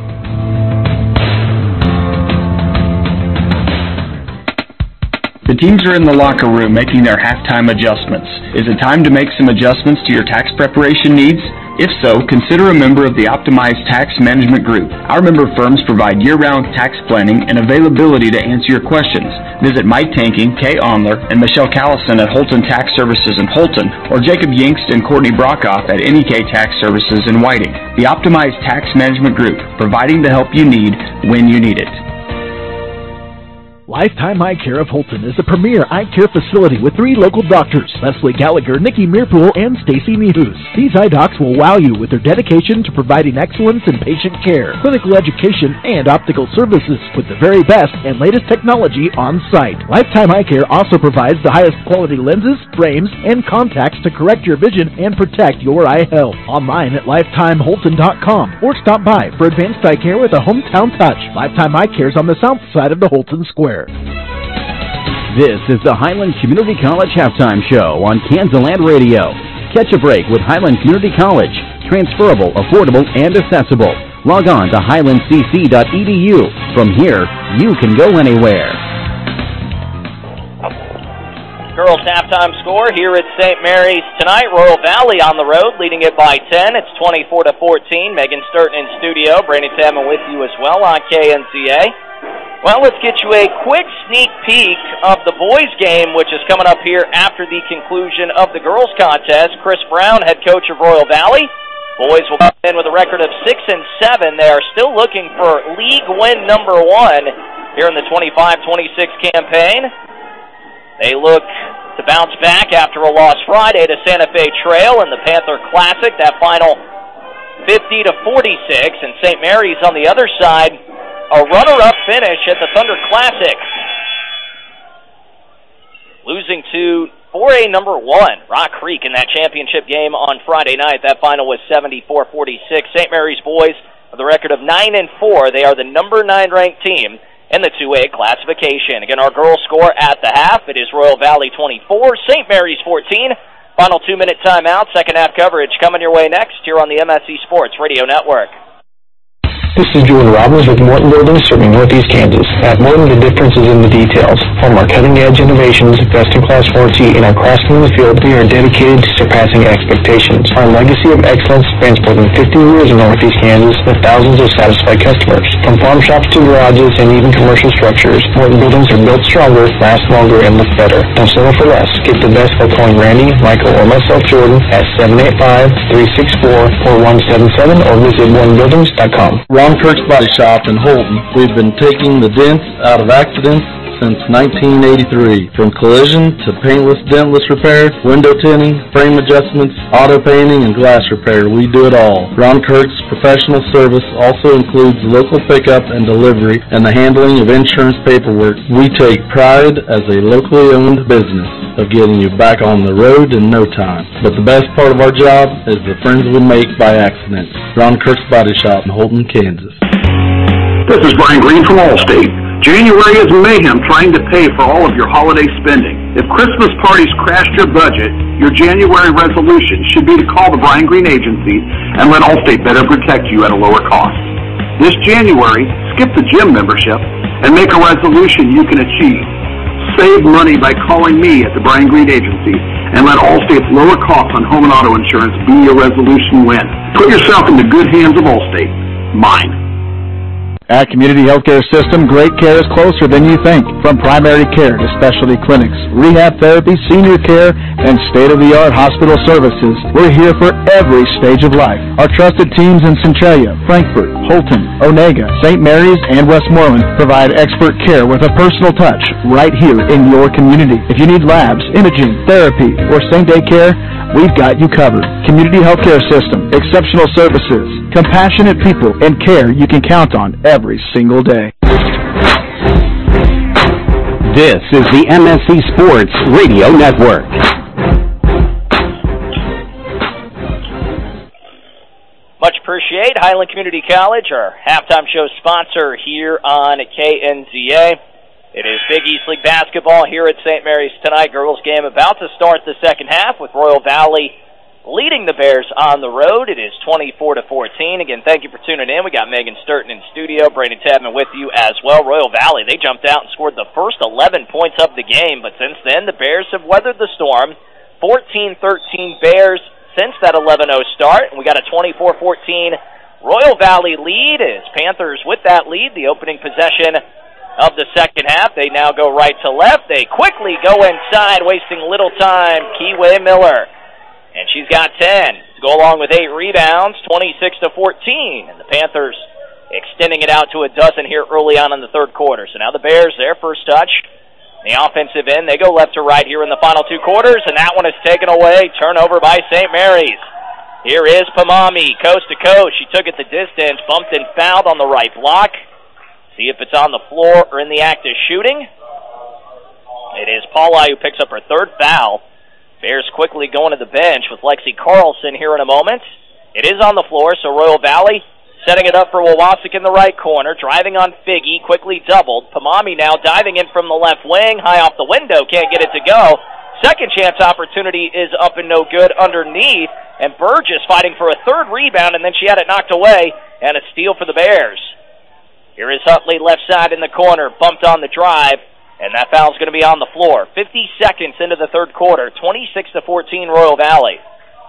The teams are in the locker room making their halftime adjustments. Is it time to make some adjustments to your tax preparation needs? If so, consider a member of the Optimized Tax Management Group. Our member firms provide year-round tax planning and availability to answer your questions. Visit Mike Tanking, Kay Onler, and Michelle Callison at Holton Tax Services in Holton, or Jacob Yingst and Courtney Brokoff at N E K Tax Services in Whiting. The Optimized Tax Management Group, providing the help you need when you need it. Lifetime Eye Care of Holton is a premier eye care facility with three local doctors, Leslie Gallagher, Nikki Meerpool, and Stacy Nehus. These eye docs will wow you with their dedication to providing excellence in patient care, clinical education, and optical services with the very best and latest technology on site. Lifetime Eye Care also provides the highest quality lenses, frames, and contacts to correct your vision and protect your eye health. Online at lifetime holton dot com or stop by for advanced eye care with a hometown touch. Lifetime Eye Care is on the south side of the Holton Square. This is the Highland Community College Halftime Show on Kansaland Radio. Catch a break with Highland Community College. Transferable, affordable, and accessible. Log on to highland c c dot e d u. From here, you can go anywhere. Girls halftime score here at Saint Mary's tonight. Royal Valley on the road, leading it by ten. It's twenty-four to fourteen. Megan Sturton in studio. Brandon Tadman with you as well on K N C A. Well, let's get you a quick sneak peek of the boys' game, which is coming up here after the conclusion of the girls' contest. Chris Brown, head coach of Royal Valley, Boys will come in with a record of six and seven. They are still looking for league win number one here in the twenty-five twenty-six campaign. They look to bounce back after a loss Friday to Santa Fe Trail in the Panther Classic. That final fifty to forty-six, and Saint Mary's on the other side, a runner-up finish at the Thunder Classic, losing to four A number one, Rock Creek, in that championship game on Friday night. That final was seventy-four forty-six. Saint Mary's boys with a record of nine and four. They are the number nine ranked team in the two A classification. Again, our girls score at the half. It is Royal Valley twenty-four, Saint Mary's fourteen. Final two-minute timeout. Second half coverage coming your way next here on the M S C Sports Radio Network. This is Jordan Robbins with Morton Buildings serving Northeast Kansas. At Morton, the difference is in the details. From our cutting-edge innovations, best-in-class warranty, and our craftsmen in the field, we are dedicated to surpassing expectations. Our legacy of excellence spans more than fifty years in Northeast Kansas with thousands of satisfied customers. From farm shops to garages and even commercial structures, Morton Buildings are built stronger, last longer, and look better. Don't settle for less. Get the best by calling Randy, Michael, or myself, Jordan, at seven eight five, three six four, four one seven seven or visit morton buildings dot com. Ron Kirk's Body Shop in Holton. We've been taking the dents out of accidents since nineteen eighty-three. From collision to paintless dentless repair, window tinting, frame adjustments, auto painting, and glass repair, we do it all. Ron Kirk's professional service also includes local pickup and delivery and the handling of insurance paperwork. We take pride as a locally owned business of getting you back on the road in no time. But the best part of our job is the friends we make by accident. Ron Kirk's Body Shop in Holton, Kansas. This is Brian Green from Allstate. January is mayhem trying to pay for all of your holiday spending. If Christmas parties crashed your budget, your January resolution should be to call the Brian Green Agency and let Allstate better protect you at a lower cost. This January, skip the gym membership and make a resolution you can achieve. Save money by calling me at the Brian Green Agency and let Allstate's lower costs on home and auto insurance be your resolution win. Put yourself in the good hands of Allstate. Mine. At Community Healthcare System, great care is closer than you think. From primary care to specialty clinics, rehab therapy, senior care, and state-of-the-art hospital services, we're here for every stage of life. Our trusted teams in Centralia, Frankfort, Holton, Onega, Saint Mary's, and Westmoreland provide expert care with a personal touch right here in your community. If you need labs, imaging, therapy, or same-day care, we've got you covered. Community Healthcare System, exceptional services, compassionate people, and care you can count on every single day. This is the M S C Sports Radio Network. Much appreciate Highland Community College, our halftime show sponsor here on K N Z A. It is Big East League basketball here at Saint Mary's tonight. Girls game about to start the second half with Royal Valley leading the Bears on the road. It is twenty-four to fourteen. Again, thank you for tuning in. We got Megan Sturton in studio, Brandon Tadman with you as well. Royal Valley, they jumped out and scored the first eleven points of the game, but since then the Bears have weathered the storm. fourteen thirteen Bears since that eleven oh start, and we got a twenty-four fourteen Royal Valley lead as Panthers with that lead, the opening possession of the second half. They now go right to left. They quickly go inside, wasting little time. Keeway Miller. And she's got ten to go along with eight rebounds, twenty-six to fourteen. And the Panthers extending it out to a dozen here early on in the third quarter. So now the Bears, their first touch. The offensive end, they go left to right here in the final two quarters, and that one is taken away. Turnover by Saint Mary's. Here is Pamami, coast to coast. She took it the distance, bumped and fouled on the right block. See if it's on the floor or in the act of shooting. It is Paula who picks up her third foul. Bears quickly going to the bench with Lexi Carlson here in a moment. It is on the floor, so Royal Valley setting it up for Wawasik in the right corner, driving on Figgy, quickly doubled. Pamami now diving in from the left wing, high off the window, can't get it to go. Second chance opportunity is up and no good underneath, and Burgess fighting for a third rebound, and then she had it knocked away, and a steal for the Bears. Here is Hutley left side in the corner, bumped on the drive, and that foul's going to be on the floor. fifty seconds into the third quarter, twenty-six to fourteen Royal Valley.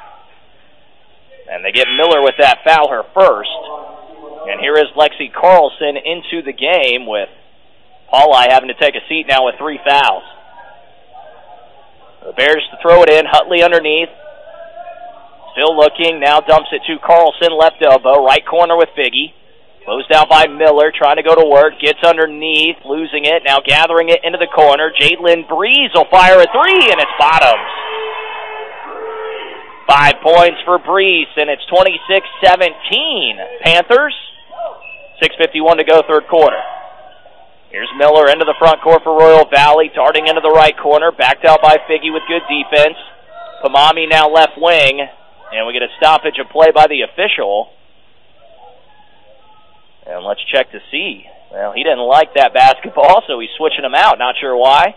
And they get Miller with that foul, her first. And here is Lexi Carlson into the game with Paulai having to take a seat now with three fouls. The Bears to throw it in, Hutley underneath. Still looking, now dumps it to Carlson, left elbow, right corner with Figgy. Closed out by Miller, trying to go to work, gets underneath, losing it, now gathering it into the corner. Jalen Breeze will fire a three, and it's bottoms. Five points for Breeze, and it's twenty-six seventeen. Panthers, six fifty-one to go, third quarter. Here's Miller into the front court for Royal Valley, darting into the right corner, backed out by Figgy with good defense. Pamami now left wing, and we get a stoppage of play by the official. And let's check to see. Well, he didn't like that basketball, so he's switching him out. Not sure why.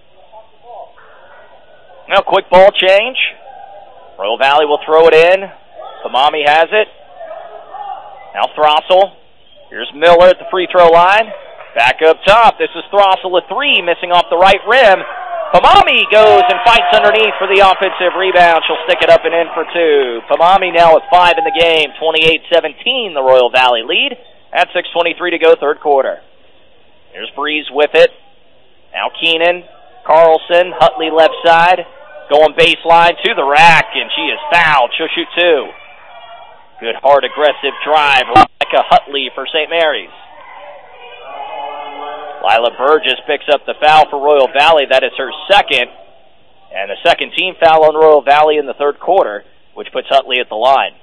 Now, quick ball change. Royal Valley will throw it in. Pamami has it. Now Throssell. Here's Miller at the free throw line. Back up top. This is Throssell, a three, missing off the right rim. Pamami goes and fights underneath for the offensive rebound. She'll stick it up and in for two. Pamami now with five in the game. twenty-eight seventeen, the Royal Valley lead. At six twenty-three to go, third quarter. Here's Breeze with it. Now Keenan, Carlson, Hutley left side. Going baseline to the rack, and she is fouled. She'll shoot two. Good, hard, aggressive drive. Rebecca Hutley for Saint Mary's. Lila Burgess picks up the foul for Royal Valley. That is her second. And the second team foul on Royal Valley in the third quarter, which puts Hutley at the line.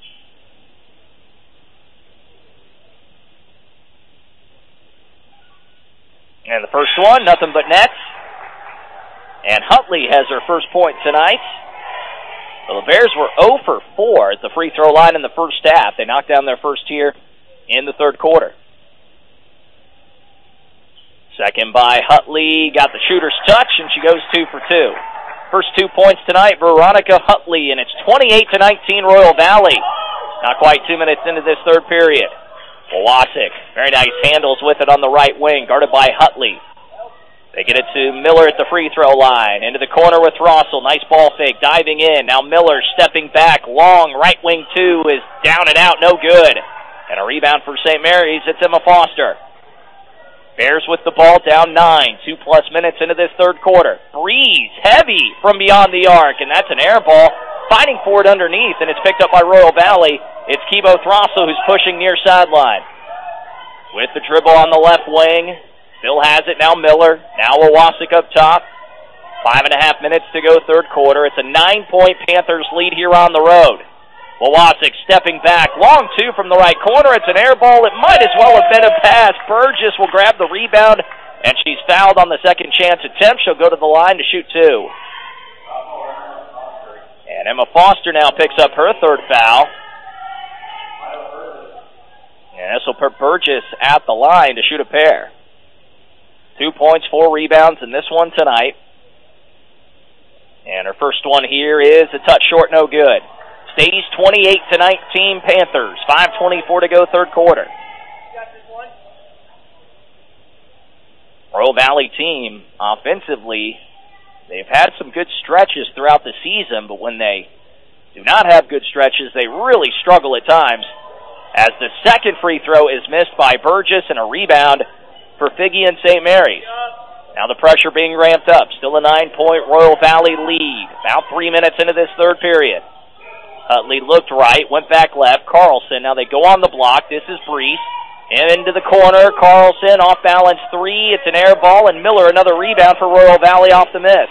And the first one, nothing but net. And Hutley has her first point tonight. So the Bears were zero for four at the free throw line in the first half. They knocked down their first here in the third quarter. Second by Hutley, got the shooter's touch, and she goes two for two. First two points tonight, Veronica Hutley, and it's twenty-eight to nineteen Royal Valley. Not quite two minutes into this third period. Wawasik, very nice handles with it on the right wing, guarded by Hutley. They get it to Miller at the free throw line. Into the corner with Rossell. Nice ball fake, diving in. Now Miller stepping back, long, right wing two is down and out, no good. And a rebound for Saint Mary's, it's Emma Foster. Bears with the ball, down nine, two plus minutes into this third quarter. Breeze, heavy from beyond the arc, and that's an air ball. Fighting for it underneath, and it's picked up by Royal Valley. It's Kibo Throssell who's pushing near sideline. With the dribble on the left wing. Still has it, now Miller. Now Wawasik up top. Five and a half minutes to go, third quarter. It's a nine-point Panthers lead here on the road. Wawasik stepping back. Long two from the right corner. It's an air ball. It might as well have been a pass. Burgess will grab the rebound, and she's fouled on the second chance attempt. She'll go to the line to shoot two. And Emma Foster now picks up her third foul. And this will put Burgess at the line to shoot a pair. Two points, four rebounds in this one tonight. And her first one here is a touch short, no good. Stays twenty-eight to nineteen Panthers. five twenty-four to go, third quarter. Royal Valley team, offensively, they've had some good stretches throughout the season, but when they do not have good stretches, they really struggle at times. As the second free throw is missed by Burgess and a rebound for Figgy and Saint Mary's. Now the pressure being ramped up. Still a nine-point Royal Valley lead. About three minutes into this third period. Hutley looked right, went back left. Carlson, now they go on the block. This is Breeze. Into the corner. Carlson, off balance three. It's an air ball, and Miller another rebound for Royal Valley off the miss.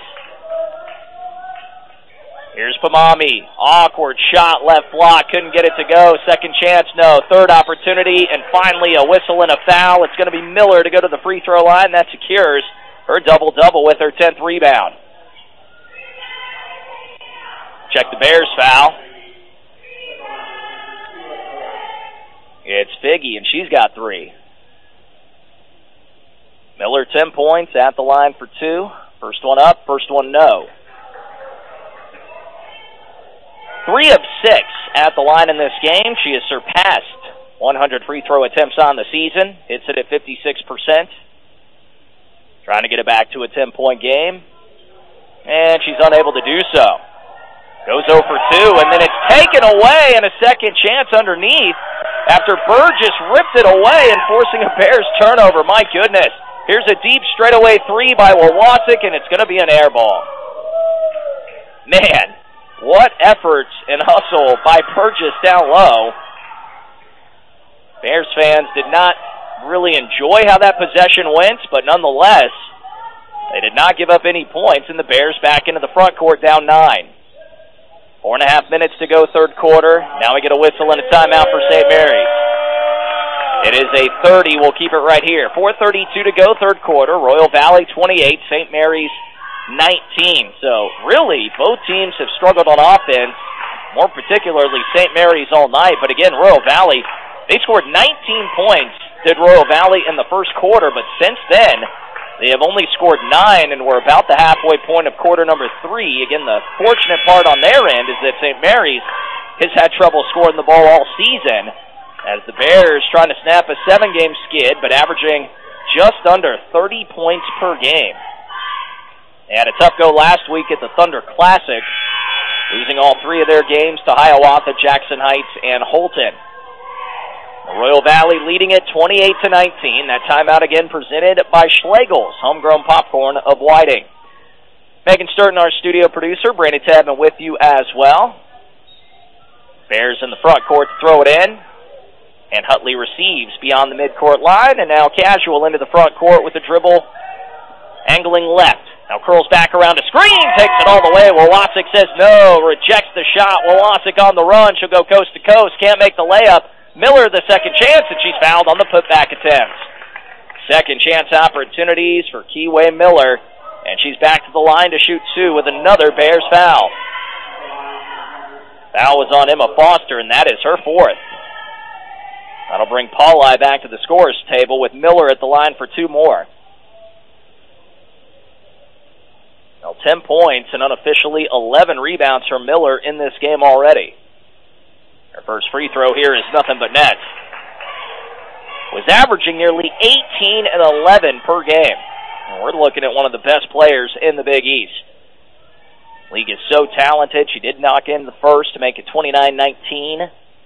Here's Pamami. Awkward shot, left block. Couldn't get it to go. Second chance, no. Third opportunity, and finally a whistle and a foul. It's going to be Miller to go to the free throw line. That secures her double-double with her tenth rebound. Check the Bears foul. It's Figgy, and she's got three. Miller, ten points, at the line for two. First one up, first one no. Three of six at the line in this game. She has surpassed one hundred free throw attempts on the season. Hits it at fifty-six percent. Trying to get it back to a ten-point game. And she's unable to do so. Goes zero for two, and then it's taken away and a second chance underneath after Burgess ripped it away and forcing a Bears turnover. My goodness. Here's a deep straightaway three by Wawasik, and it's going to be an air ball. Man, what effort and hustle by Burgess down low. Bears fans did not really enjoy how that possession went, but nonetheless, they did not give up any points, and the Bears back into the front court down nine. Four and a half minutes to go, third quarter. Now we get a whistle and a timeout for Saint Mary's. It is a thirty. We'll keep it right here. four thirty-two to go, third quarter. Royal Valley twenty-eight, Saint Mary's nineteen. So really, both teams have struggled on offense, more particularly Saint Mary's all night. But again, Royal Valley, they scored nineteen points, did Royal Valley in the first quarter, but since then, they have only scored nine, and we're about the halfway point of quarter number three. Again, the fortunate part on their end is that Saint Mary's has had trouble scoring the ball all season, as the Bears trying to snap a seven-game skid, but averaging just under thirty points per game. They had a tough go last week at the Thunder Classic, losing all three of their games to Hiawatha, Jackson Heights, and Holton. Royal Valley leading it twenty-eight to nineteen. That timeout again presented by Schlegel's Homegrown Popcorn of Whiting. Megan Sturton, our studio producer. Brandon Tadman with you as well. Bears in the front court to throw it in. And Hutley receives beyond the midcourt line. And now Casual into the front court with a dribble angling left. Now curls back around a screen, takes it all the way. Wawasik says no, rejects the shot. Wawasik on the run. She'll go coast to coast. Can't make the layup. Miller the second chance, and she's fouled on the putback attempt. Second chance opportunities for Keyway Miller, and she's back to the line to shoot two with another Bears foul. Foul was on Emma Foster, and that is her fourth. That'll bring Paulai back to the scorer's table with Miller at the line for two more. Now ten points and unofficially eleven rebounds for Miller in this game already. Her first free throw here is nothing but net. Was averaging nearly eighteen and eleven per game. And we're looking at one of the best players in the Big East. League is so talented. She did knock in the first to make it twenty-nine nineteen.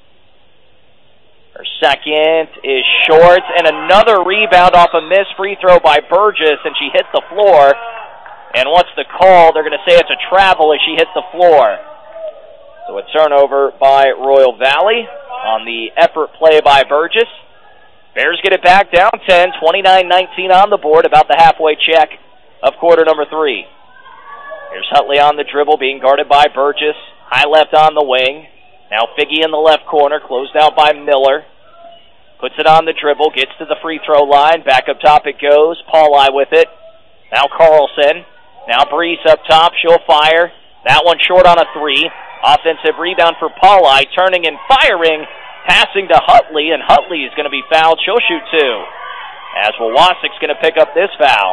Her second is short, and another rebound off a missed free throw by Burgess, and she hit the floor. And what's the call? They're going to say it's a travel as she hit the floor. So a turnover by Royal Valley on the effort play by Burgess. Bears get it back down ten, twenty-nine nineteen on the board, about the halfway check of quarter number three. Here's Hutley on the dribble, being guarded by Burgess. High left on the wing. Now Figgy in the left corner, closed out by Miller. Puts it on the dribble, gets to the free throw line. Back up top it goes. Paulai with it. Now Carlson. Now Brees up top, she'll fire. That one short on a three. Offensive rebound for Paulai, turning and firing, passing to Hutley, and Hutley is going to be fouled. She'll shoot two, as Wawasik's going to pick up this foul.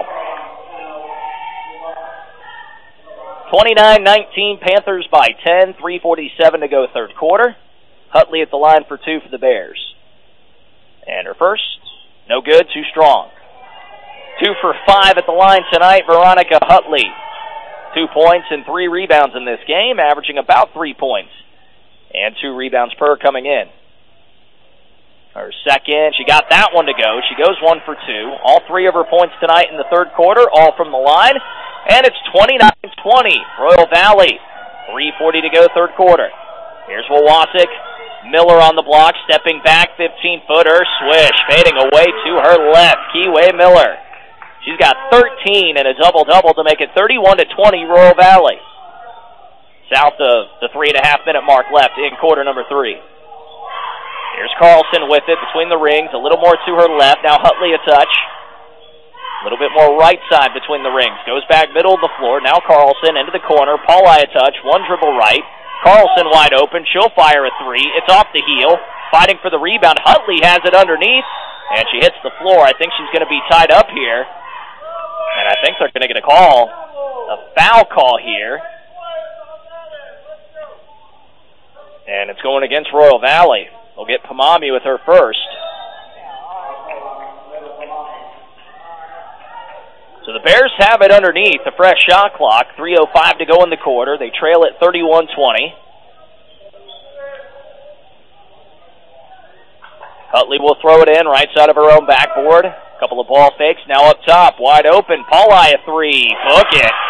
twenty-nine nineteen, Panthers by ten, three forty-seven to go third quarter. Hutley at the line for two for the Bears. And her first, no good, too strong. Two for five at the line tonight, Veronica Hutley. Two points and three rebounds in this game, averaging about three points and two rebounds per coming in. Her second, she got that one to go. She goes one for two. All three of her points tonight in the third quarter, all from the line. And it's twenty-nine twenty, Royal Valley. three forty to go third quarter. Here's Wawasik. Miller on the block, stepping back, fifteen-footer, swish, fading away to her left. Keyway Miller. She's got thirteen and a double-double to make it thirty-one to twenty, Royal Valley. South of the three-and-a-half minute mark left in quarter number three. Here's Carlson with it between the rings, a little more to her left. Now Hutley a touch. A little bit more right side between the rings. Goes back middle of the floor. Now Carlson into the corner. Paulai a touch. One dribble right. Carlson wide open. She'll fire a three. It's off the heel. Fighting for the rebound. Hutley has it underneath, and she hits the floor. I think she's going to be tied up here. And I think they're going to get a call, a foul call here. And it's going against Royal Valley. They'll get Pomami with her first. So the Bears have it underneath the fresh shot clock. three oh five to go in the quarter. They trail it thirty-one twenty. Hutley will throw it in right side of her own backboard. Couple of ball fakes. Now up top, wide open. Paulai a three. Book it.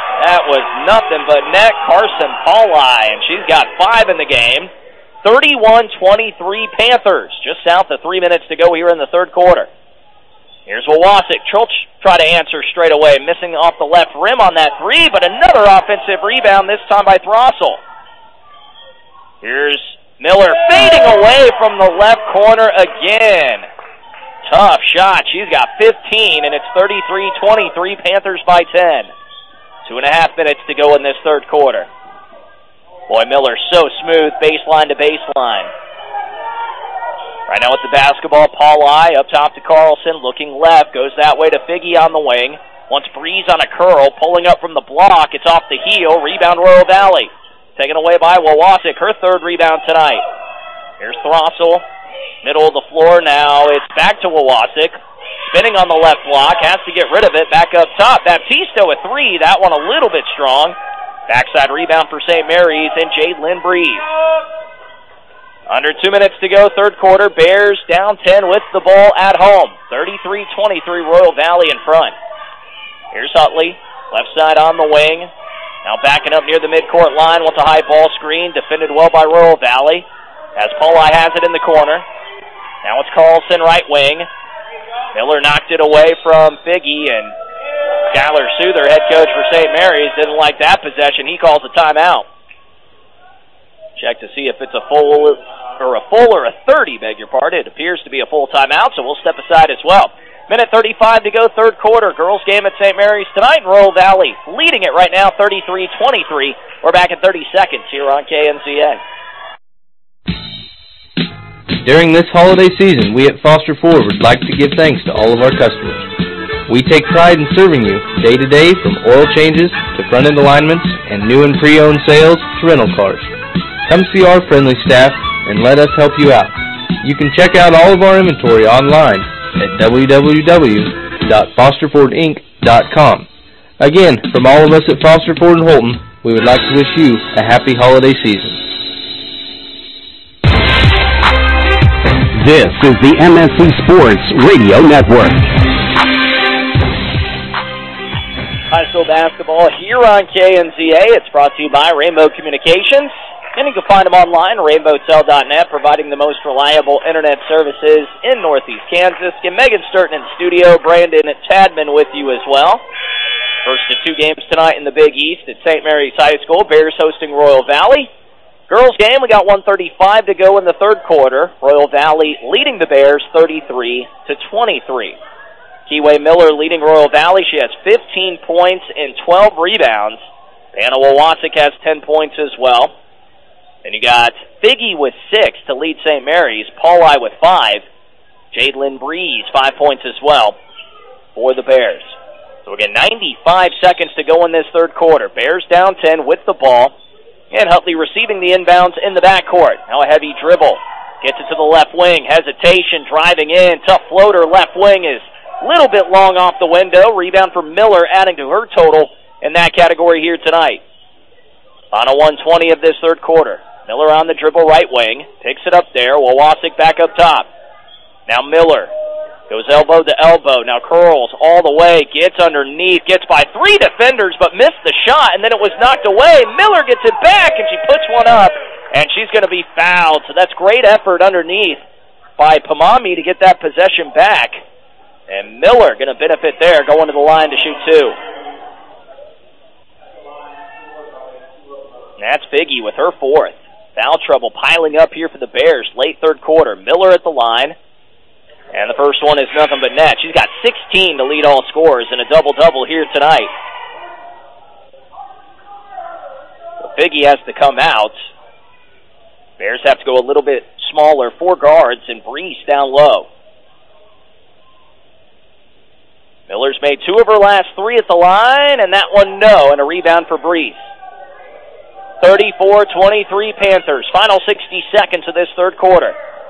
That was nothing but net. Carson Pauli, and she's got five in the game. thirty-one twenty-three Panthers, just south of three minutes to go here in the third quarter. Here's Wawasek. Church try to answer straight away, missing off the left rim on that three, but another offensive rebound, this time by Throssell. Here's Miller fading away from the left corner again. Tough shot. She's got fifteen, and it's thirty-three twenty-three, Panthers by ten. Two and a half minutes to go in this third quarter. Boy, Miller so smooth, baseline to baseline. Right now with the basketball, Pauli up top to Carlson, looking left, goes that way to Figgy on the wing. Wants Breeze on a curl, pulling up from the block. It's off the heel, rebound Royal Valley. Taken away by Wawasek, her third rebound tonight. Here's Throssell, middle of the floor now. It's back to Wawasek. Spinning on the left block, has to get rid of it. Back up top, Baptista with three. That one a little bit strong. Backside rebound for Saint Mary's and Jadlyn Breeze. Under two minutes to go, third quarter. Bears down ten with the ball at home. thirty-three twenty-three, Royal Valley in front. Here's Utley, left side on the wing. Now backing up near the midcourt line. Wants a high ball screen, defended well by Royal Valley. As Pauli has it in the corner. Now it's Carlson, right wing. Miller knocked it away from Figgy, and Skylar Souther, head coach for Saint Mary's, didn't like that possession. He calls a timeout. Check to see if it's a full or a full or a thirty, beg your pardon. It appears to be a full timeout, so we'll step aside as well. Minute thirty-five to go, third quarter. Girls game at Saint Mary's tonight in Royal Valley. Leading it right now, thirty-three twenty-three. We're back in thirty seconds here on K N C A. During this holiday season, we at Foster Ford would like to give thanks to all of our customers. We take pride in serving you day to day, from oil changes to front-end alignments and new and pre-owned sales to rental cars. Come see our friendly staff and let us help you out. You can check out all of our inventory online at w w w dot foster ford inc dot com. Again, from all of us at Foster Ford and Holton, we would like to wish you a happy holiday season. This is the M S C Sports Radio Network. High school basketball here on K N Z A. It's brought to you by Rainbow Communications. And you can find them online, rainbow tel dot net, providing the most reliable internet services in Northeast Kansas. Get Megan Sturton in studio, Brandon Tadman with you as well. First of two games tonight in the Big East at Saint Mary's High School. Bears hosting Royal Valley. Girls game, we got one thirty-five to go in the third quarter. Royal Valley leading the Bears thirty-three to twenty-three. Keeway Miller leading Royal Valley. She has fifteen points and twelve rebounds. Anna Wawasek has ten points as well. And you got Figgy with six to lead Saint Mary's. Pauli with five. Jadlyn Breeze, five points as well for the Bears. So we get ninety-five seconds to go in this third quarter. Bears down ten with the ball. And Hutley receiving the inbounds in the backcourt. Now a heavy dribble. Gets it to the left wing. Hesitation, driving in. Tough floater. Left wing is a little bit long off the window. Rebound for Miller, adding to her total in that category here tonight. Final one twenty of this third quarter. Miller on the dribble, right wing. Takes it up there. Wawasek back up top. Now Miller goes elbow to elbow. Now curls all the way. Gets underneath. Gets by three defenders, but missed the shot, and then it was knocked away. Miller gets it back, and she puts one up, and she's going to be fouled. So that's great effort underneath by Pomami to get that possession back. And Miller going to benefit there, going to the line to shoot two. And that's Figgy with her fourth. Foul trouble piling up here for the Bears. Late third quarter. Miller at the line. And the first one is nothing but net. She's got sixteen to lead all scorers in a double-double here tonight. So Figgy has to come out. Bears have to go a little bit smaller. Four guards and Breeze down low. Miller's made two of her last three at the line, and that one no, and a rebound for Breeze. thirty-four twenty-three Panthers. Final sixty seconds of this third quarter.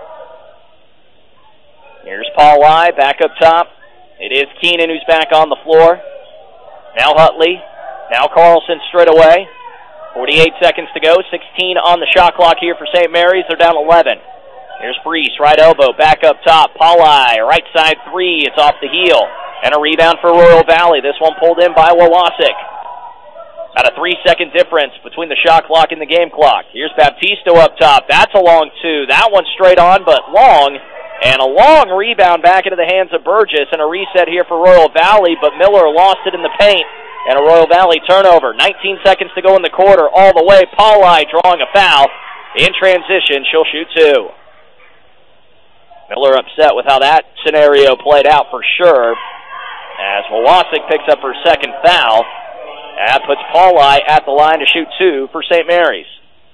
Here's Pauli back up top. It is Keenan who's back on the floor. Now Hutley. Now Carlson straight away. forty-eight seconds to go. sixteen on the shot clock here for Saint Mary's. They're down eleven. Here's Breeze, right elbow, back up top. Pauli, right side three. It's off the heel. And a rebound for Royal Valley. This one pulled in by Wawasek. About a three-second difference between the shot clock and the game clock. Here's Baptisto up top. That's a long two. That one's straight on, but long. And a long rebound back into the hands of Burgess, and a reset here for Royal Valley, but Miller lost it in the paint, and a Royal Valley turnover. nineteen seconds to go in the quarter, all the way. Pauli drawing a foul. In transition, she'll shoot two. Miller upset with how that scenario played out for sure, as Wawasek picks up her second foul. That puts Pauli at the line to shoot two for Saint Mary's.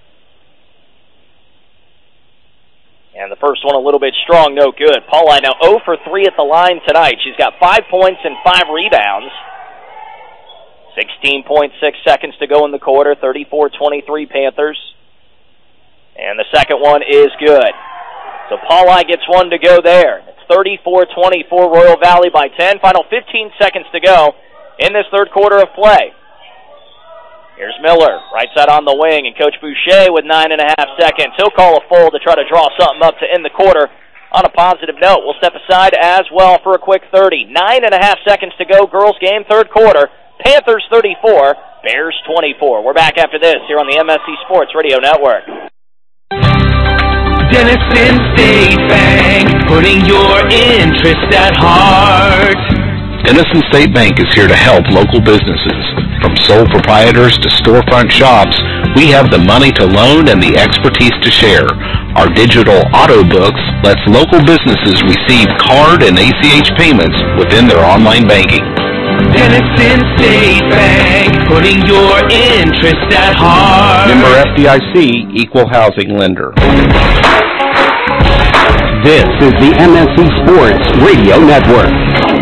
And the first one a little bit strong, no good. Pauli now zero for three at the line tonight. She's got five points and five rebounds. sixteen point six seconds to go in the quarter, thirty-four twenty-three Panthers. And the second one is good. So Pauli gets one to go there. It's thirty-four twenty-four, Royal Valley by ten. Final fifteen seconds to go in this third quarter of play. Here's Miller, right side on the wing, and Coach Boucher with nine and a half seconds. He'll call a full to try to draw something up to end the quarter on a positive note. We'll step aside as well for a quick thirty. Nine and a half seconds to go, girls game, third quarter. Panthers thirty-four, Bears twenty-four. We're back after this here on the M S C Sports Radio Network. Denison State Bank, putting your interest at heart. Denison State Bank is here to help local businesses. From sole proprietors to storefront shops, we have the money to loan and the expertise to share. Our digital auto books lets local businesses receive card and A C H payments within their online banking. Denison State Bank, putting your interest at heart. Member F D I C, Equal Housing Lender. This is the M S C Sports Radio Network.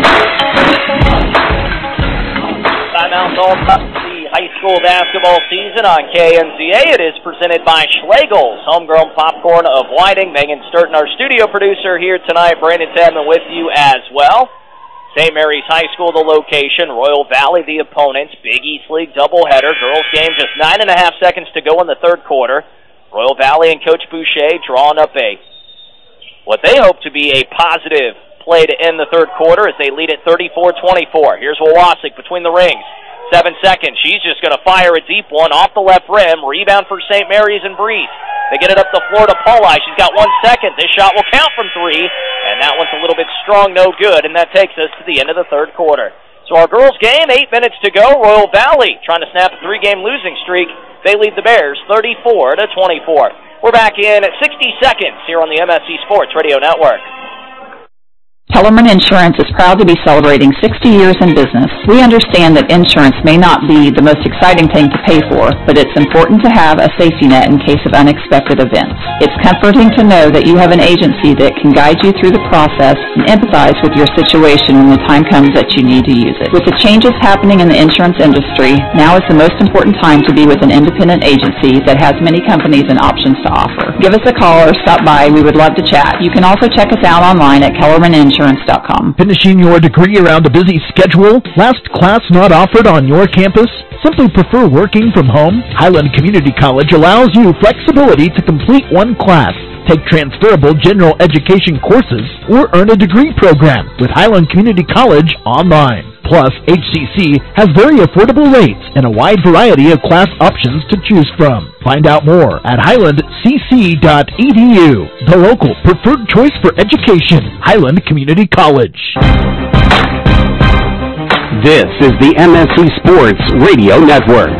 Timeouts all up the high school basketball season on K N Z A. It is presented by Schlegel's Homegrown Popcorn of Whiting. Megan Sturton, our studio producer here tonight. Brandon Tadman with you as well. Saint Mary's High School, the location. Royal Valley, the opponents. Big East League doubleheader. Girls game, just nine and a half seconds to go in the third quarter. Royal Valley and Coach Boucher drawing up a what they hope to be a positive play to end the third quarter as they lead at thirty-four twenty-four. Here's Wawasek between the rings. Seven seconds. She's just going to fire a deep one off the left rim. Rebound for Saint Mary's and Breeze. They get it up the floor to Pauli. She's got one second. This shot will count from three, and that one's a little bit strong, no good, and that takes us to the end of the third quarter. So our girls' game, eight minutes to go. Royal Valley trying to snap a three-game losing streak. They lead the Bears thirty-four to twenty-four. We're back in at sixty seconds here on the M S C Sports Radio Network. Kellerman Insurance is proud to be celebrating sixty years in business. We understand that insurance may not be the most exciting thing to pay for, but it's important to have a safety net in case of unexpected events. It's comforting to know that you have an agency that can guide you through the process and empathize with your situation when the time comes that you need to use it. With the changes happening in the insurance industry, now is the most important time to be with an independent agency that has many companies and options to offer. Give us a call or stop by. We would love to chat. You can also check us out online at Kellerman Insurance. Finishing your degree around a busy schedule? Last class not offered on your campus? Simply prefer working from home? Highland Community College allows you flexibility to complete one class, take transferable general education courses, or earn a degree program with Highland Community College online. Plus, H C C has very affordable rates and a wide variety of class options to choose from. Find out more at highland c c dot e d u, the local preferred choice for education, Highland Community College. This is the M S C Sports Radio Network.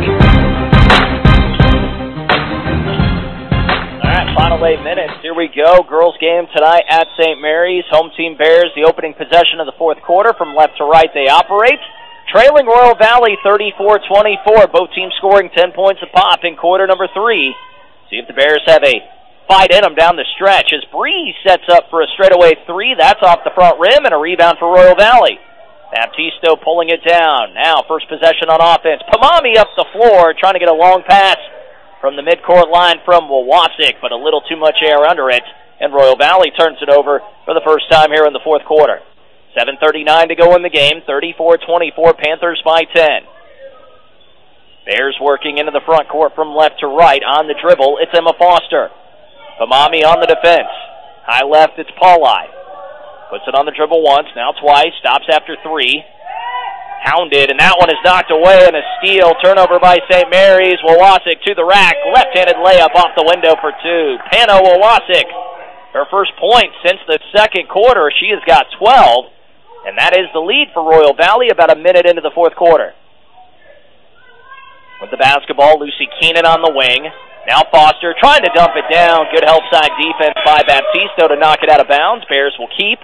Final eight minutes. Here we go. Girls game tonight at Saint Mary's. Home team Bears the opening possession of the fourth quarter. From left to right they operate. Trailing Royal Valley thirty-four twenty-four. Both teams scoring ten points apiece in quarter number three. See if the Bears have a fight in them down the stretch. As Breeze sets up for a straightaway three. That's off the front rim and a rebound for Royal Valley. Baptisto pulling it down. Now first possession on offense. Pamami up the floor trying to get a long pass from the midcourt line from Wawasek, but a little too much air under it, and Royal Valley turns it over for the first time here in the fourth quarter. seven thirty-nine to go in the game, thirty-four twenty-four, Panthers by ten. Bears working into the front court from left to right on the dribble. It's Emma Foster. Pamami on the defense. High left, it's Pauli. Puts it on the dribble once, now twice, stops after three. Hounded, and that one is knocked away, and a steal. Turnover by Saint Mary's. Wawasik to the rack. Left-handed layup off the window for two. Pano Wawasik, her first point since the second quarter. She has got twelve, and that is the lead for Royal Valley about a minute into the fourth quarter. With the basketball, Lucy Keenan on the wing. Now Foster trying to dump it down. Good help side defense by Baptisto to knock it out of bounds. Bears will keep.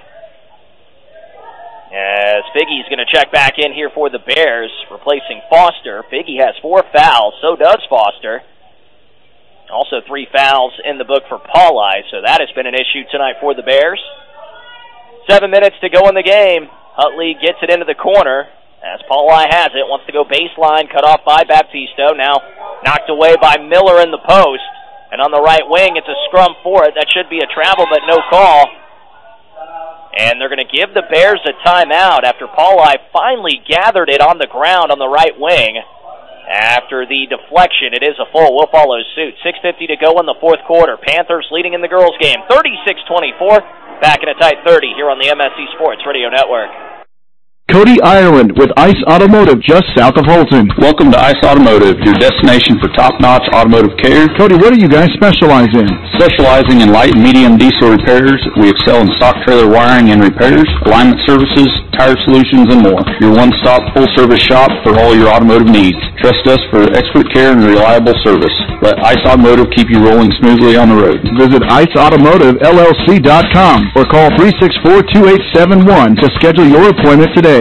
As Figgy's going to check back in here for the Bears, replacing Foster. Figgy has four fouls, so does Foster. Also three fouls in the book for Pauli, so that has been an issue tonight for the Bears. Seven minutes to go in the game. Hutley gets it into the corner, as Pauli has it. Wants to go baseline, cut off by Baptisto. Now knocked away by Miller in the post. And on the right wing, it's a scrum for it. That should be a travel, but no call. And they're going to give the Bears a timeout after Pauli finally gathered it on the ground on the right wing. After the deflection, it is a full. We'll follow suit. six fifty to go in the fourth quarter. Panthers leading in the girls' game, thirty-six twenty-four. Back in a tight thirty here on the M S C Sports Radio Network. Cody Ireland with Ice Automotive just south of Holton. Welcome to Ice Automotive, your destination for top-notch automotive care. Cody, what do you guys specialize in? Specializing in light and medium diesel repairs, we excel in stock trailer wiring and repairs, alignment services, tire solutions, and more. Your one-stop full-service shop for all your automotive needs. Trust us for expert care and reliable service. Let Ice Automotive keep you rolling smoothly on the road. Visit ice automotive L L C dot com or call three six four, two eight seven one to schedule your appointment today.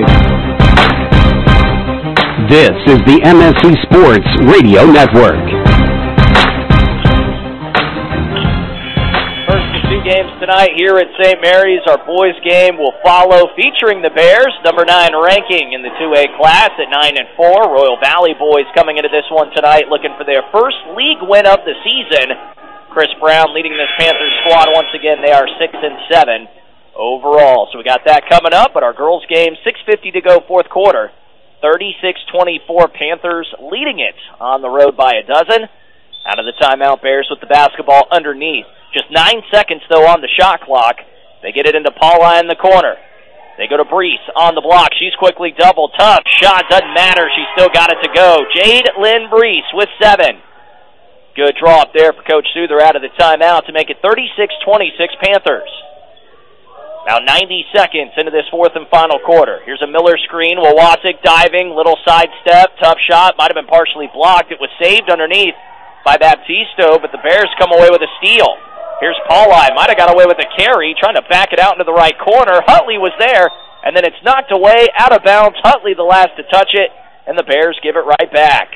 This is the M S C Sports Radio Network. First of two games tonight here at Saint Mary's. Our boys game will follow, featuring the Bears, number nine ranking in the two A class at nine and four. Royal Valley boys coming into this one tonight looking for their first league win of the season. Chris Brown leading this Panthers squad once again. They are six and seven. Overall. So we got that coming up, but our girls game, six fifty to go, fourth quarter. thirty-six twenty-four, Panthers leading it on the road by a dozen. Out of the timeout, Bears with the basketball underneath. Just nine seconds, though, on the shot clock. They get it into Pauli in the corner. They go to Brees on the block. She's quickly double. Tough shot. Doesn't matter. She's still got it to go. Jade Lynn Brees with seven. Good draw up there for Coach Souther out of the timeout to make it thirty-six twenty-six Panthers. Now ninety seconds into this fourth and final quarter. Here's a Miller screen. Wawasik diving, little sidestep, tough shot. Might have been partially blocked. It was saved underneath by Baptisto, but the Bears come away with a steal. Here's Pauli. Might have got away with a carry, trying to back it out into the right corner. Hutley was there, and then it's knocked away, out of bounds. Hutley the last to touch it, and the Bears give it right back.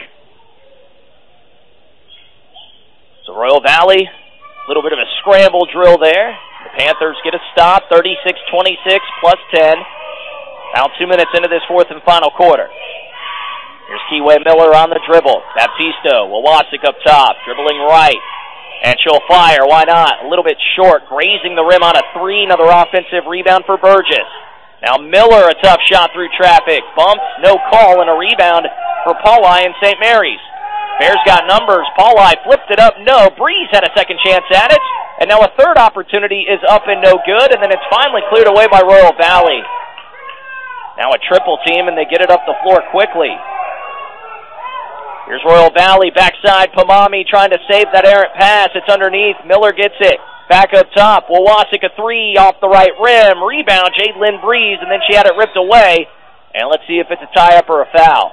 So Royal Valley, a little bit of a scramble drill there. The Panthers get a stop, thirty-six twenty-six plus ten. Now two minutes into this fourth and final quarter. Here's Keeway Miller on the dribble. Baptisto, Wawasik up top, dribbling right. And she'll fire, why not? A little bit short, grazing the rim on a three. Another offensive rebound for Burgess. Now Miller, a tough shot through traffic. Bumped, no call, and a rebound for Pauli and Saint Mary's. Bears got numbers. Pauli flipped it up, no. Breeze had a second chance at it. And now a third opportunity is up and no good, and then it's finally cleared away by Royal Valley. Now a triple team, and they get it up the floor quickly. Here's Royal Valley, backside, Pomami trying to save that errant pass. It's underneath, Miller gets it. Back up top, Wawasik a three off the right rim. Rebound, Jade Lynn Breeze, and then she had it ripped away. And let's see if it's a tie-up or a foul.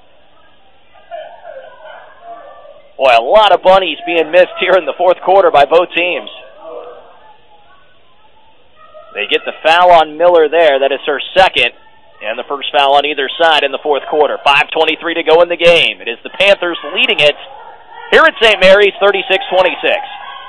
Boy, a lot of bunnies being missed here in the fourth quarter by both teams. They get the foul on Miller there. That is her second. And the first foul on either side in the fourth quarter. five twenty-three to go in the game. It is the Panthers leading it here at Saint Mary's, thirty-six twenty-six.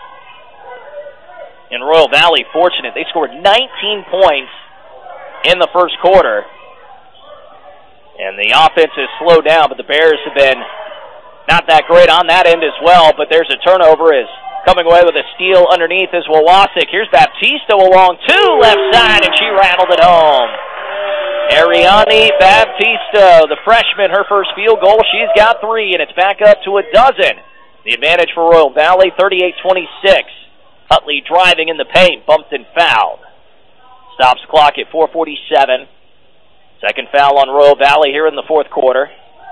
In Royal Valley, fortunate. They scored nineteen points in the first quarter. And the offense has slowed down, but the Bears have been not that great on that end as well, but there's a turnover. Is coming away with a steal underneath is Wawasik. Here's Baptisto along two left side, and she rattled it home. Ariane Baptisto, the freshman, her first field goal. She's got three, and it's back up to a dozen. The advantage for Royal Valley, thirty-eight twenty-six. Hutley driving in the paint, bumped and fouled. Stops the clock at four forty-seven. Second foul on Royal Valley here in the fourth quarter.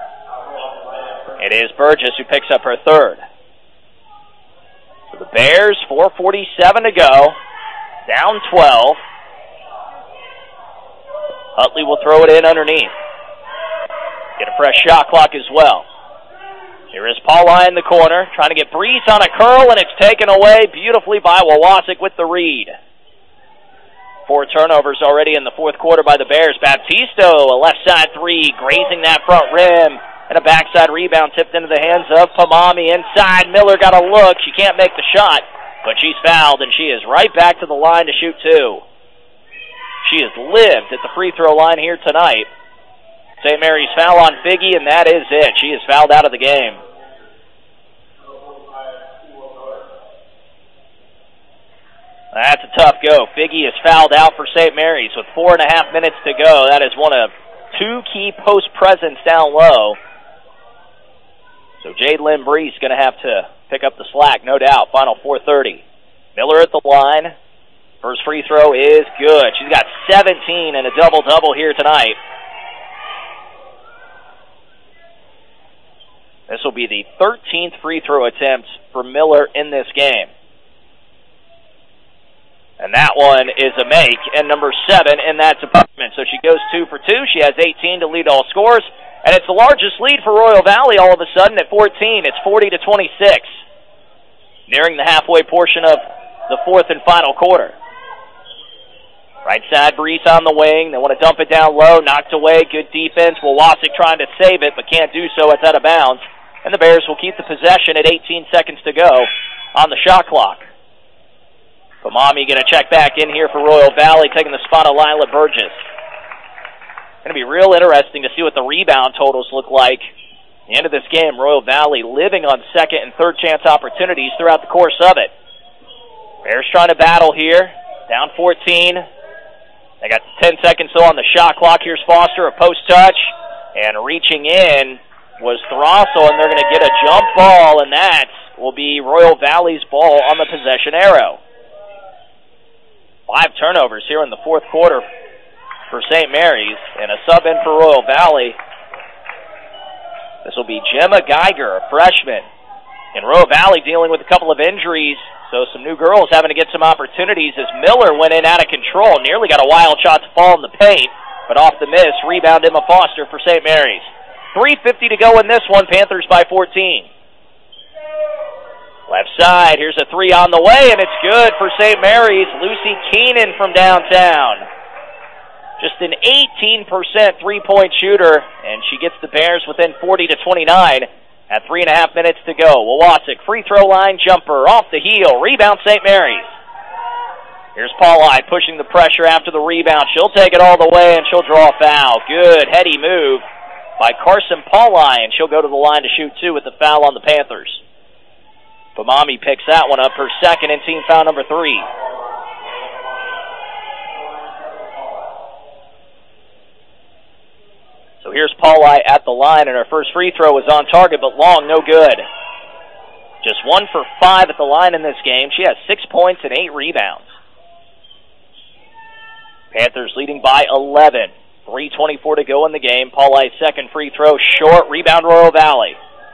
It is Burgess who picks up her third. For the Bears, four forty-seven to go. Down twelve. Utley will throw it in underneath. Get a fresh shot clock as well. Here is Pauli in the corner, trying to get Breeze on a curl, and it's taken away beautifully by Wawasek with the read. Four turnovers already in the fourth quarter by the Bears. Baptisto, a left side three, grazing that front rim, and a backside rebound tipped into the hands of Pomami. Inside, Miller got a look. She can't make the shot, but she's fouled, and she is right back to the line to shoot two. She has lived at the free throw line here tonight. Saint Mary's foul on Figgy, and that is it. She is fouled out of the game. That's a tough go. Figgy is fouled out for Saint Mary's with four and a half minutes to go. That is one of two key post presence down low. So Jade Lynn Breeze is going to have to pick up the slack, no doubt. Final four thirty. Miller at the line. First free throw is good. She's got seventeen and a double-double here tonight. This will be the thirteenth free throw attempt for Miller in this game. And that one is a make, and number seven in that department. So she goes two for two. She has eighteen to lead all scores. And it's the largest lead for Royal Valley all of a sudden at fourteen. It's forty to twenty-six. Nearing the halfway portion of the fourth and final quarter. Right side, Breeze on the wing. They want to dump it down low. Knocked away. Good defense. Wawasek trying to save it, but can't do so. It's out of bounds. And the Bears will keep the possession at eighteen seconds to go on the shot clock. Pomami going to check back in here for Royal Valley, taking the spot of Lila Burgess. Going to be real interesting to see what the rebound totals look like. At the end of this game, Royal Valley living on second and third chance opportunities throughout the course of it. Bears trying to battle here. Down fourteen. They got ten seconds still on the shot clock. Here's Foster, a post touch. And reaching in was Throssell, and they're going to get a jump ball, and that will be Royal Valley's ball on the possession arrow. Five turnovers here in the fourth quarter for Saint Mary's, and a sub in for Royal Valley. This will be Gemma Geiger, a freshman. And Royal Valley dealing with a couple of injuries, so some new girls having to get some opportunities as Miller went in out of control, nearly got a wild shot to fall in the paint, but off the miss, rebound Emma Foster for Saint Mary's. three fifty to go in this one, Panthers by fourteen. Left side, here's a three on the way, and it's good for Saint Mary's. Lucy Keenan from downtown. Just an eighteen percent three-point shooter, and she gets the Bears within forty to twenty-nine at three and a half minutes to go. Wawasek, free throw line jumper, off the heel, rebound Saint Mary's. Here's Pauli pushing the pressure after the rebound. She'll take it all the way, and she'll draw a foul. Good, heady move by Carson Pauli, and she'll go to the line to shoot two with the foul on the Panthers. Pomami picks that one up, her second and team foul number three. So here's Pauli at the line, and her first free throw was on target, but long, no good. Just one for five at the line in this game. She has six points and eight rebounds. Panthers leading by eleven. three twenty-four to go in the game. Pauli's second free throw short. Rebound Royal Valley.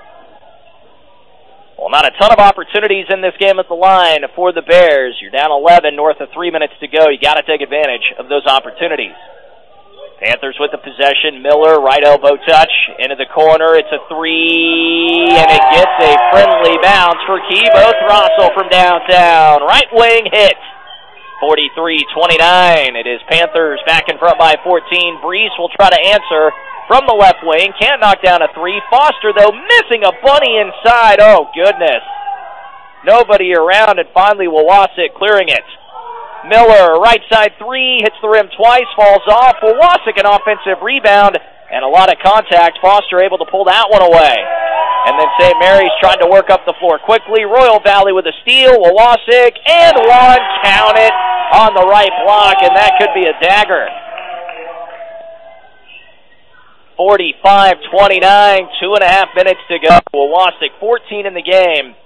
Well, not a ton of opportunities in this game at the line for the Bears. You're down eleven, north of three minutes to go. You got to take advantage of those opportunities. Panthers with the possession. Miller, right elbow touch, into the corner. It's a three, and it gets a friendly bounce for Kivo Throssell from downtown. Right wing hit. forty-three twenty-nine. It is Panthers back in front by fourteen. Breeze will try to answer from the left wing. Can't knock down a three. Foster, though, missing a bunny inside. Oh, goodness. Nobody around, and finally Wawasek clearing it. Miller, right side three, hits the rim twice, falls off. Wawasek, an offensive rebound, and a lot of contact. Foster able to pull that one away. And then Saint Mary's trying to work up the floor quickly. Royal Valley with a steal. Wawasek, and one, count it, on the right block, and that could be a dagger. forty-five twenty-nine, two and a half minutes to go. Wawasek, fourteen in the game.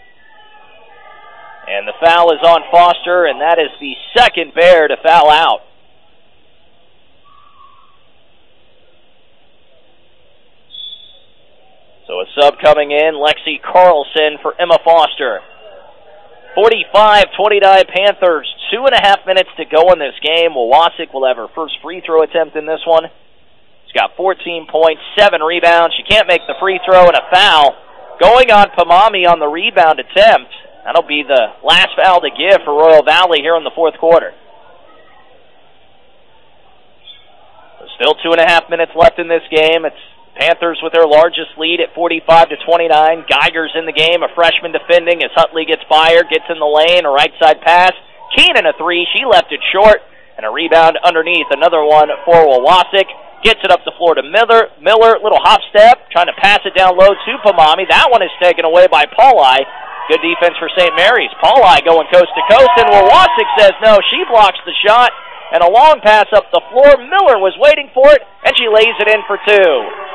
And the foul is on Foster, and that is the second Bear to foul out. sub coming in, Lexi Carlson for Emma Foster. forty-five twenty-nine Panthers, two and a half minutes to go in this game. Wawasik will have her first free throw attempt in this one. She's got fourteen points, seven rebounds. She can't make the free throw, and a foul going on Pomami on the rebound attempt. That'll be the last foul to give for Royal Valley here in the fourth quarter. There's still two and a half minutes left in this game. It's Panthers with their largest lead at forty-five to twenty-nine. Geiger's in the game, a freshman defending as Hutley gets fired, gets in the lane, a right side pass. Keenan a three, she left it short, and a rebound underneath. Another one for Wawasik. Gets it up the floor to Miller. Miller, little hop step, trying to pass it down low to Pomami. That one is taken away by Paulai. Good defense for Saint Mary's. Paulai going coast to coast, and Wawasik says no. She blocks the shot, and a long pass up the floor. Miller was waiting for it, and she lays it in for two.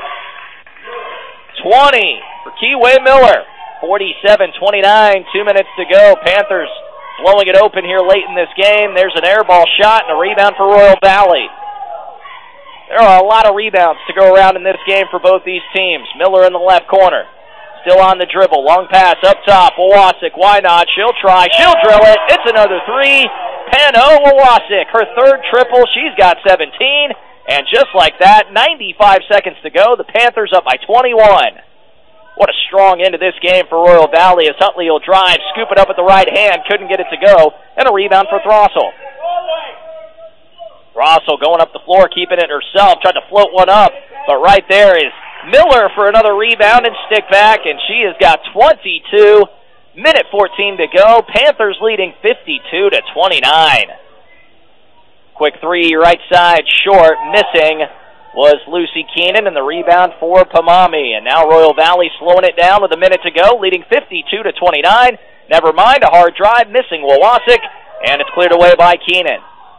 twenty for Keyway Miller. forty-seven twenty-nine, two minutes to go. Panthers blowing it open here late in this game. There's an air ball shot and a rebound for Royal Valley. There are a lot of rebounds to go around in this game for both these teams. Miller in the left corner. Still on the dribble. Long pass up top. Wawasik, why not? She'll try. She'll drill it. It's another three. Pano Wawasik, her third triple. She's got seventeen. And just like that, ninety-five seconds to go. The Panthers up by twenty-one. What a strong end to this game for Royal Valley as Hutley will drive, scoop it up at the right hand, couldn't get it to go, and a rebound for Throssell. Throssell going up the floor, keeping it herself, tried to float one up, but right there is Miller for another rebound and stick back, and she has got twenty-two. Minute fourteen to go. Panthers leading fifty-two to twenty-nine. Quick three, right side, short, missing was Lucy Keenan, and the rebound for Pomami. And now Royal Valley slowing it down with a minute to go, leading fifty-two to twenty-nine. Never mind, a hard drive, missing Wawasik, and it's cleared away by Keenan.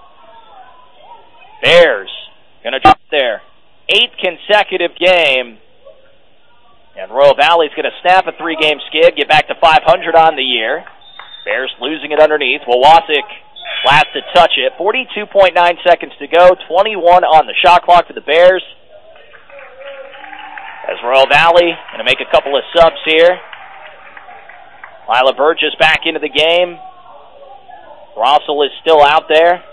Bears going to drop their eighth consecutive game. And Royal Valley's going to snap a three-game skid, get back to five hundred on the year. Bears losing it underneath. Wawasik last to touch it. forty-two point nine seconds to go. twenty-one on the shot clock for the Bears. As Royal Valley going to make a couple of subs here. Lila Burgess back into the game. Russell is still out there.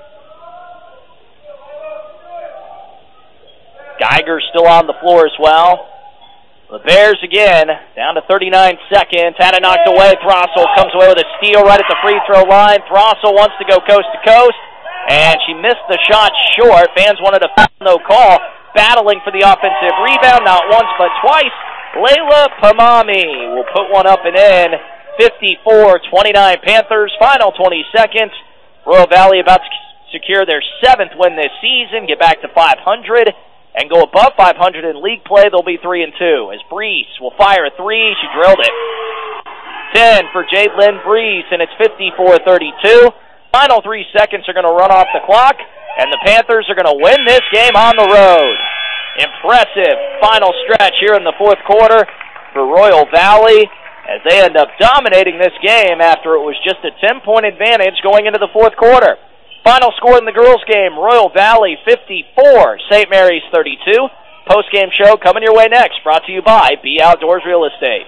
Geiger's still on the floor as well. The Bears again, down to thirty-nine seconds. Had it knocked away. Throssell comes away with a steal right at the free throw line. Throssell wants to go coast to coast, and she missed the shot short. Fans wanted a foul, no call. Battling for the offensive rebound, not once but twice. Layla Pomami will put one up and in. fifty-four twenty-nine Panthers. Final twenty seconds. Royal Valley about to secure their seventh win this season, get back to five hundred. And go above five hundred in league play. They'll be three and two. As Brees will fire a three, she drilled it. ten for Jadlyn Brees, and it's fifty-four thirty-two. Final three seconds are going to run off the clock, and the Panthers are going to win this game on the road. Impressive final stretch here in the fourth quarter for Royal Valley as they end up dominating this game after it was just a ten-point advantage going into the fourth quarter. Final score in the girls' game, Royal Valley fifty-four, Saint Mary's thirty-two. Post-game show coming your way next, brought to you by B Outdoors Real Estate.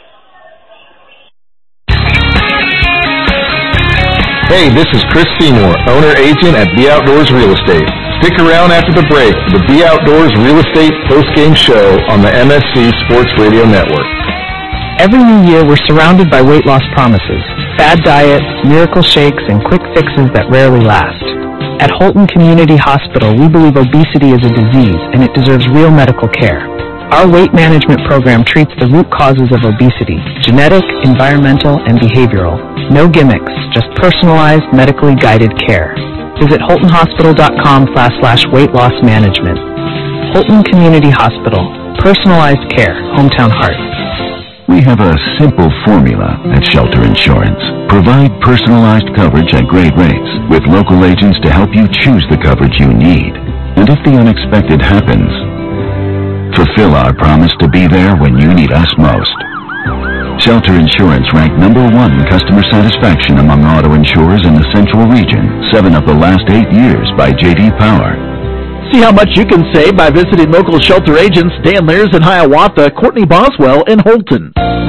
Hey, this is Chris Seymour, owner-agent at B Outdoors Real Estate. Stick around after the break for the B Outdoors Real Estate post-game show on the M S C Sports Radio Network. Every new year, we're surrounded by weight loss promises, fad diets, miracle shakes, and quick fixes that rarely last. At Holton Community Hospital, we believe obesity is a disease and it deserves real medical care. Our weight management program treats the root causes of obesity, genetic, environmental, and behavioral. No gimmicks, just personalized, medically guided care. Visit holton hospital dot com slash weight loss management. Holton Community Hospital, personalized care, hometown heart. We have a simple formula at Shelter Insurance. Provide personalized coverage at great rates with local agents to help you choose the coverage you need. And if the unexpected happens, fulfill our promise to be there when you need us most. Shelter Insurance ranked number one in customer satisfaction among auto insurers in the Central Region, seven of the last eight years by J D Power. See how much you can save by visiting local shelter agents Dan Lears in Hiawatha, Courtney Boswell in Holton.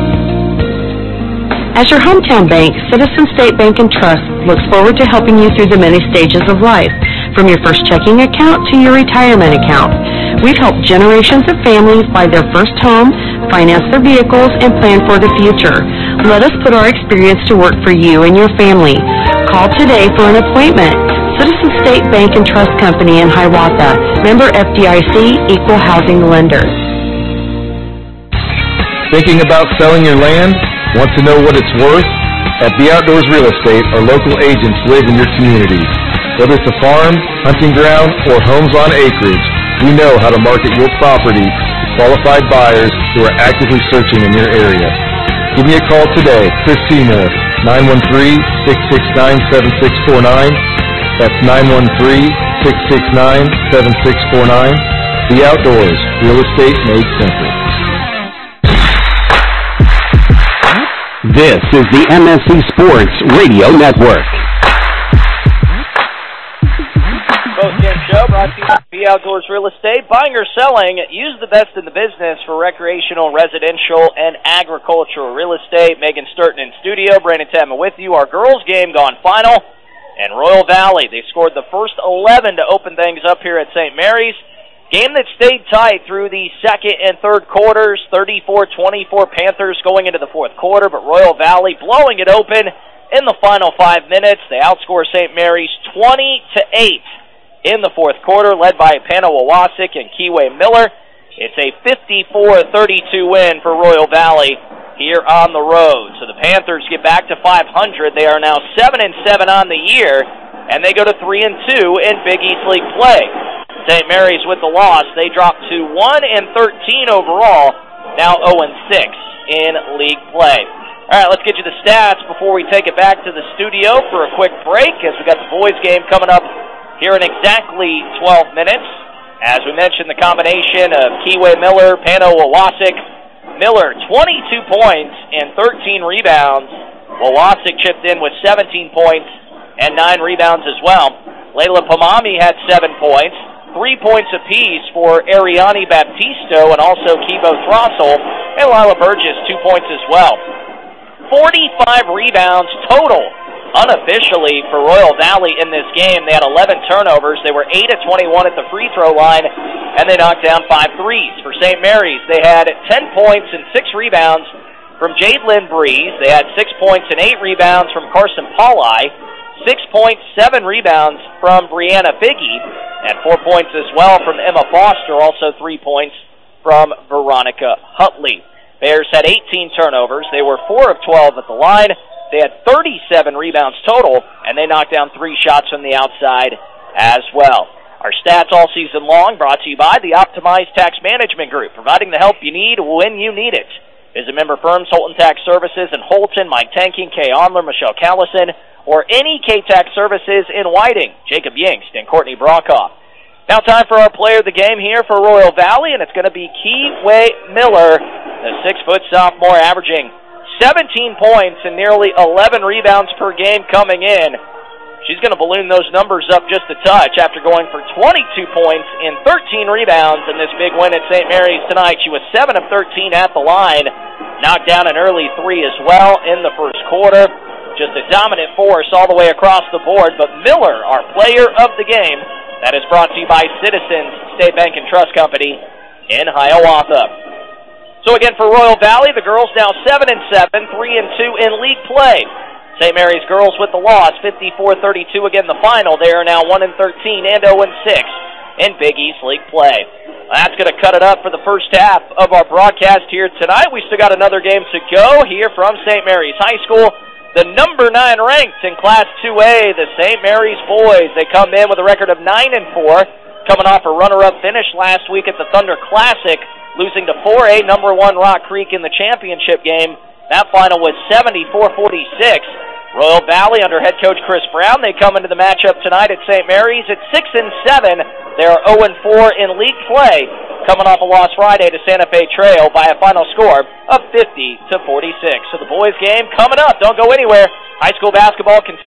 As your hometown bank, Citizen State Bank and Trust looks forward to helping you through the many stages of life, from your first checking account to your retirement account. We've helped generations of families buy their first home, finance their vehicles, and plan for the future. Let us put our experience to work for you and your family. Call today for an appointment. Citizen State Bank and Trust Company in Hiawatha. Member F D I C, Equal Housing Lender. Thinking about selling your land? Want to know what it's worth? At The Outdoors Real Estate, our local agents live in your community. Whether it's a farm, hunting ground, or homes on acreage, we know how to market your property to qualified buyers who are actively searching in your area. Give me a call today, Chris Seymour, nine one three, six six nine, seven six four nine. That's nine one three, six six nine, seven six four nine. The Outdoors, real estate made simple. This is the M S C Sports Radio Network. Post-game show brought to you by The Outdoors Real Estate. Buying or selling, use the best in the business for recreational, residential, and agricultural real estate. Megan Sturton in studio, Brandon Tadman with you. Our girls' game gone final. And Royal Valley, they scored the first eleven to open things up here at Saint Mary's. Game that stayed tight through the second and third quarters, thirty-four twenty-four Panthers going into the fourth quarter, but Royal Valley blowing it open in the final five minutes. They outscore Saint Mary's twenty to eight in the fourth quarter, led by Panawawasik and Kiwi Miller. It's a fifty-four thirty-two win for Royal Valley here on the road. So the Panthers get back to five hundred. They are now seven and seven on the year, and they go to three and two in Big East League play. Saint Mary's with the loss. They drop to one and thirteen overall, now oh and six in league play. All right, let's get you the stats before we take it back to the studio for a quick break, as we got the boys' game coming up here in exactly twelve minutes. As we mentioned, the combination of Kiwi Miller, Panawawasik. Miller, twenty-two points and thirteen rebounds. Wawasik chipped in with seventeen points and nine rebounds as well. Layla Pamami had seven points. Three points apiece for Ariani Baptisto and also Kibo Throssell, and Lila Burgess, two points as well. forty-five rebounds total, unofficially, for Royal Valley in this game. They had eleven turnovers. They were eight of twenty-one at the free throw line, and they knocked down five threes. For Saint Mary's, they had ten points and six rebounds from Jadelyn Breeze. They had six points and eight rebounds from Carson Paulai. Six points, seven rebounds from Brianna Biggie, and four points as well from Emma Foster, also three points from Veronica Hutley. Bears had eighteen turnovers. They were four of twelve at the line. They had thirty-seven rebounds total, and they knocked down three shots from the outside as well. Our stats all season long brought to you by the Optimized Tax Management Group, providing the help you need when you need it. Visit member firms Holton Tax Services in Holton, Mike Tanking, Kay Onler, Michelle Callison, or any K-Tax services in Whiting, Jacob Yingst and Courtney Brokoff. Now time for our player of the game here for Royal Valley, and it's going to be Kiwi Miller, the six-foot sophomore, averaging seventeen points and nearly eleven rebounds per game coming in. She's going to balloon those numbers up just a touch after going for twenty-two points and thirteen rebounds in this big win at Saint Mary's tonight. She was seven of thirteen at the line, knocked down an early three as well in the first quarter. Just a dominant force all the way across the board. But Miller, our player of the game, that is brought to you by Citizens State Bank and Trust Company in Hiawatha. So again, for Royal Valley, the girls now seven and seven, three and two in league play. Saint Mary's girls with the loss, fifty-four thirty-two again the final. They are now one and thirteen and oh and six in Big East League play. That's going to cut it up for the first half of our broadcast here tonight. We still got another game to go here from Saint Mary's High School. The number nine ranked in Class two A, the Saint Mary's boys. They come in with a record of nine and four, coming off a runner-up finish last week at the Thunder Classic, losing to four A number one Rock Creek in the championship game. That final was seventy-four forty-six. Royal Valley under head coach Chris Brown, they come into the matchup tonight at Saint Mary's at six and seven. They are oh and four in league play, coming off a loss Friday to Santa Fe Trail by a final score of fifty to forty-six. So the boys game coming up. Don't go anywhere. High school basketball continues.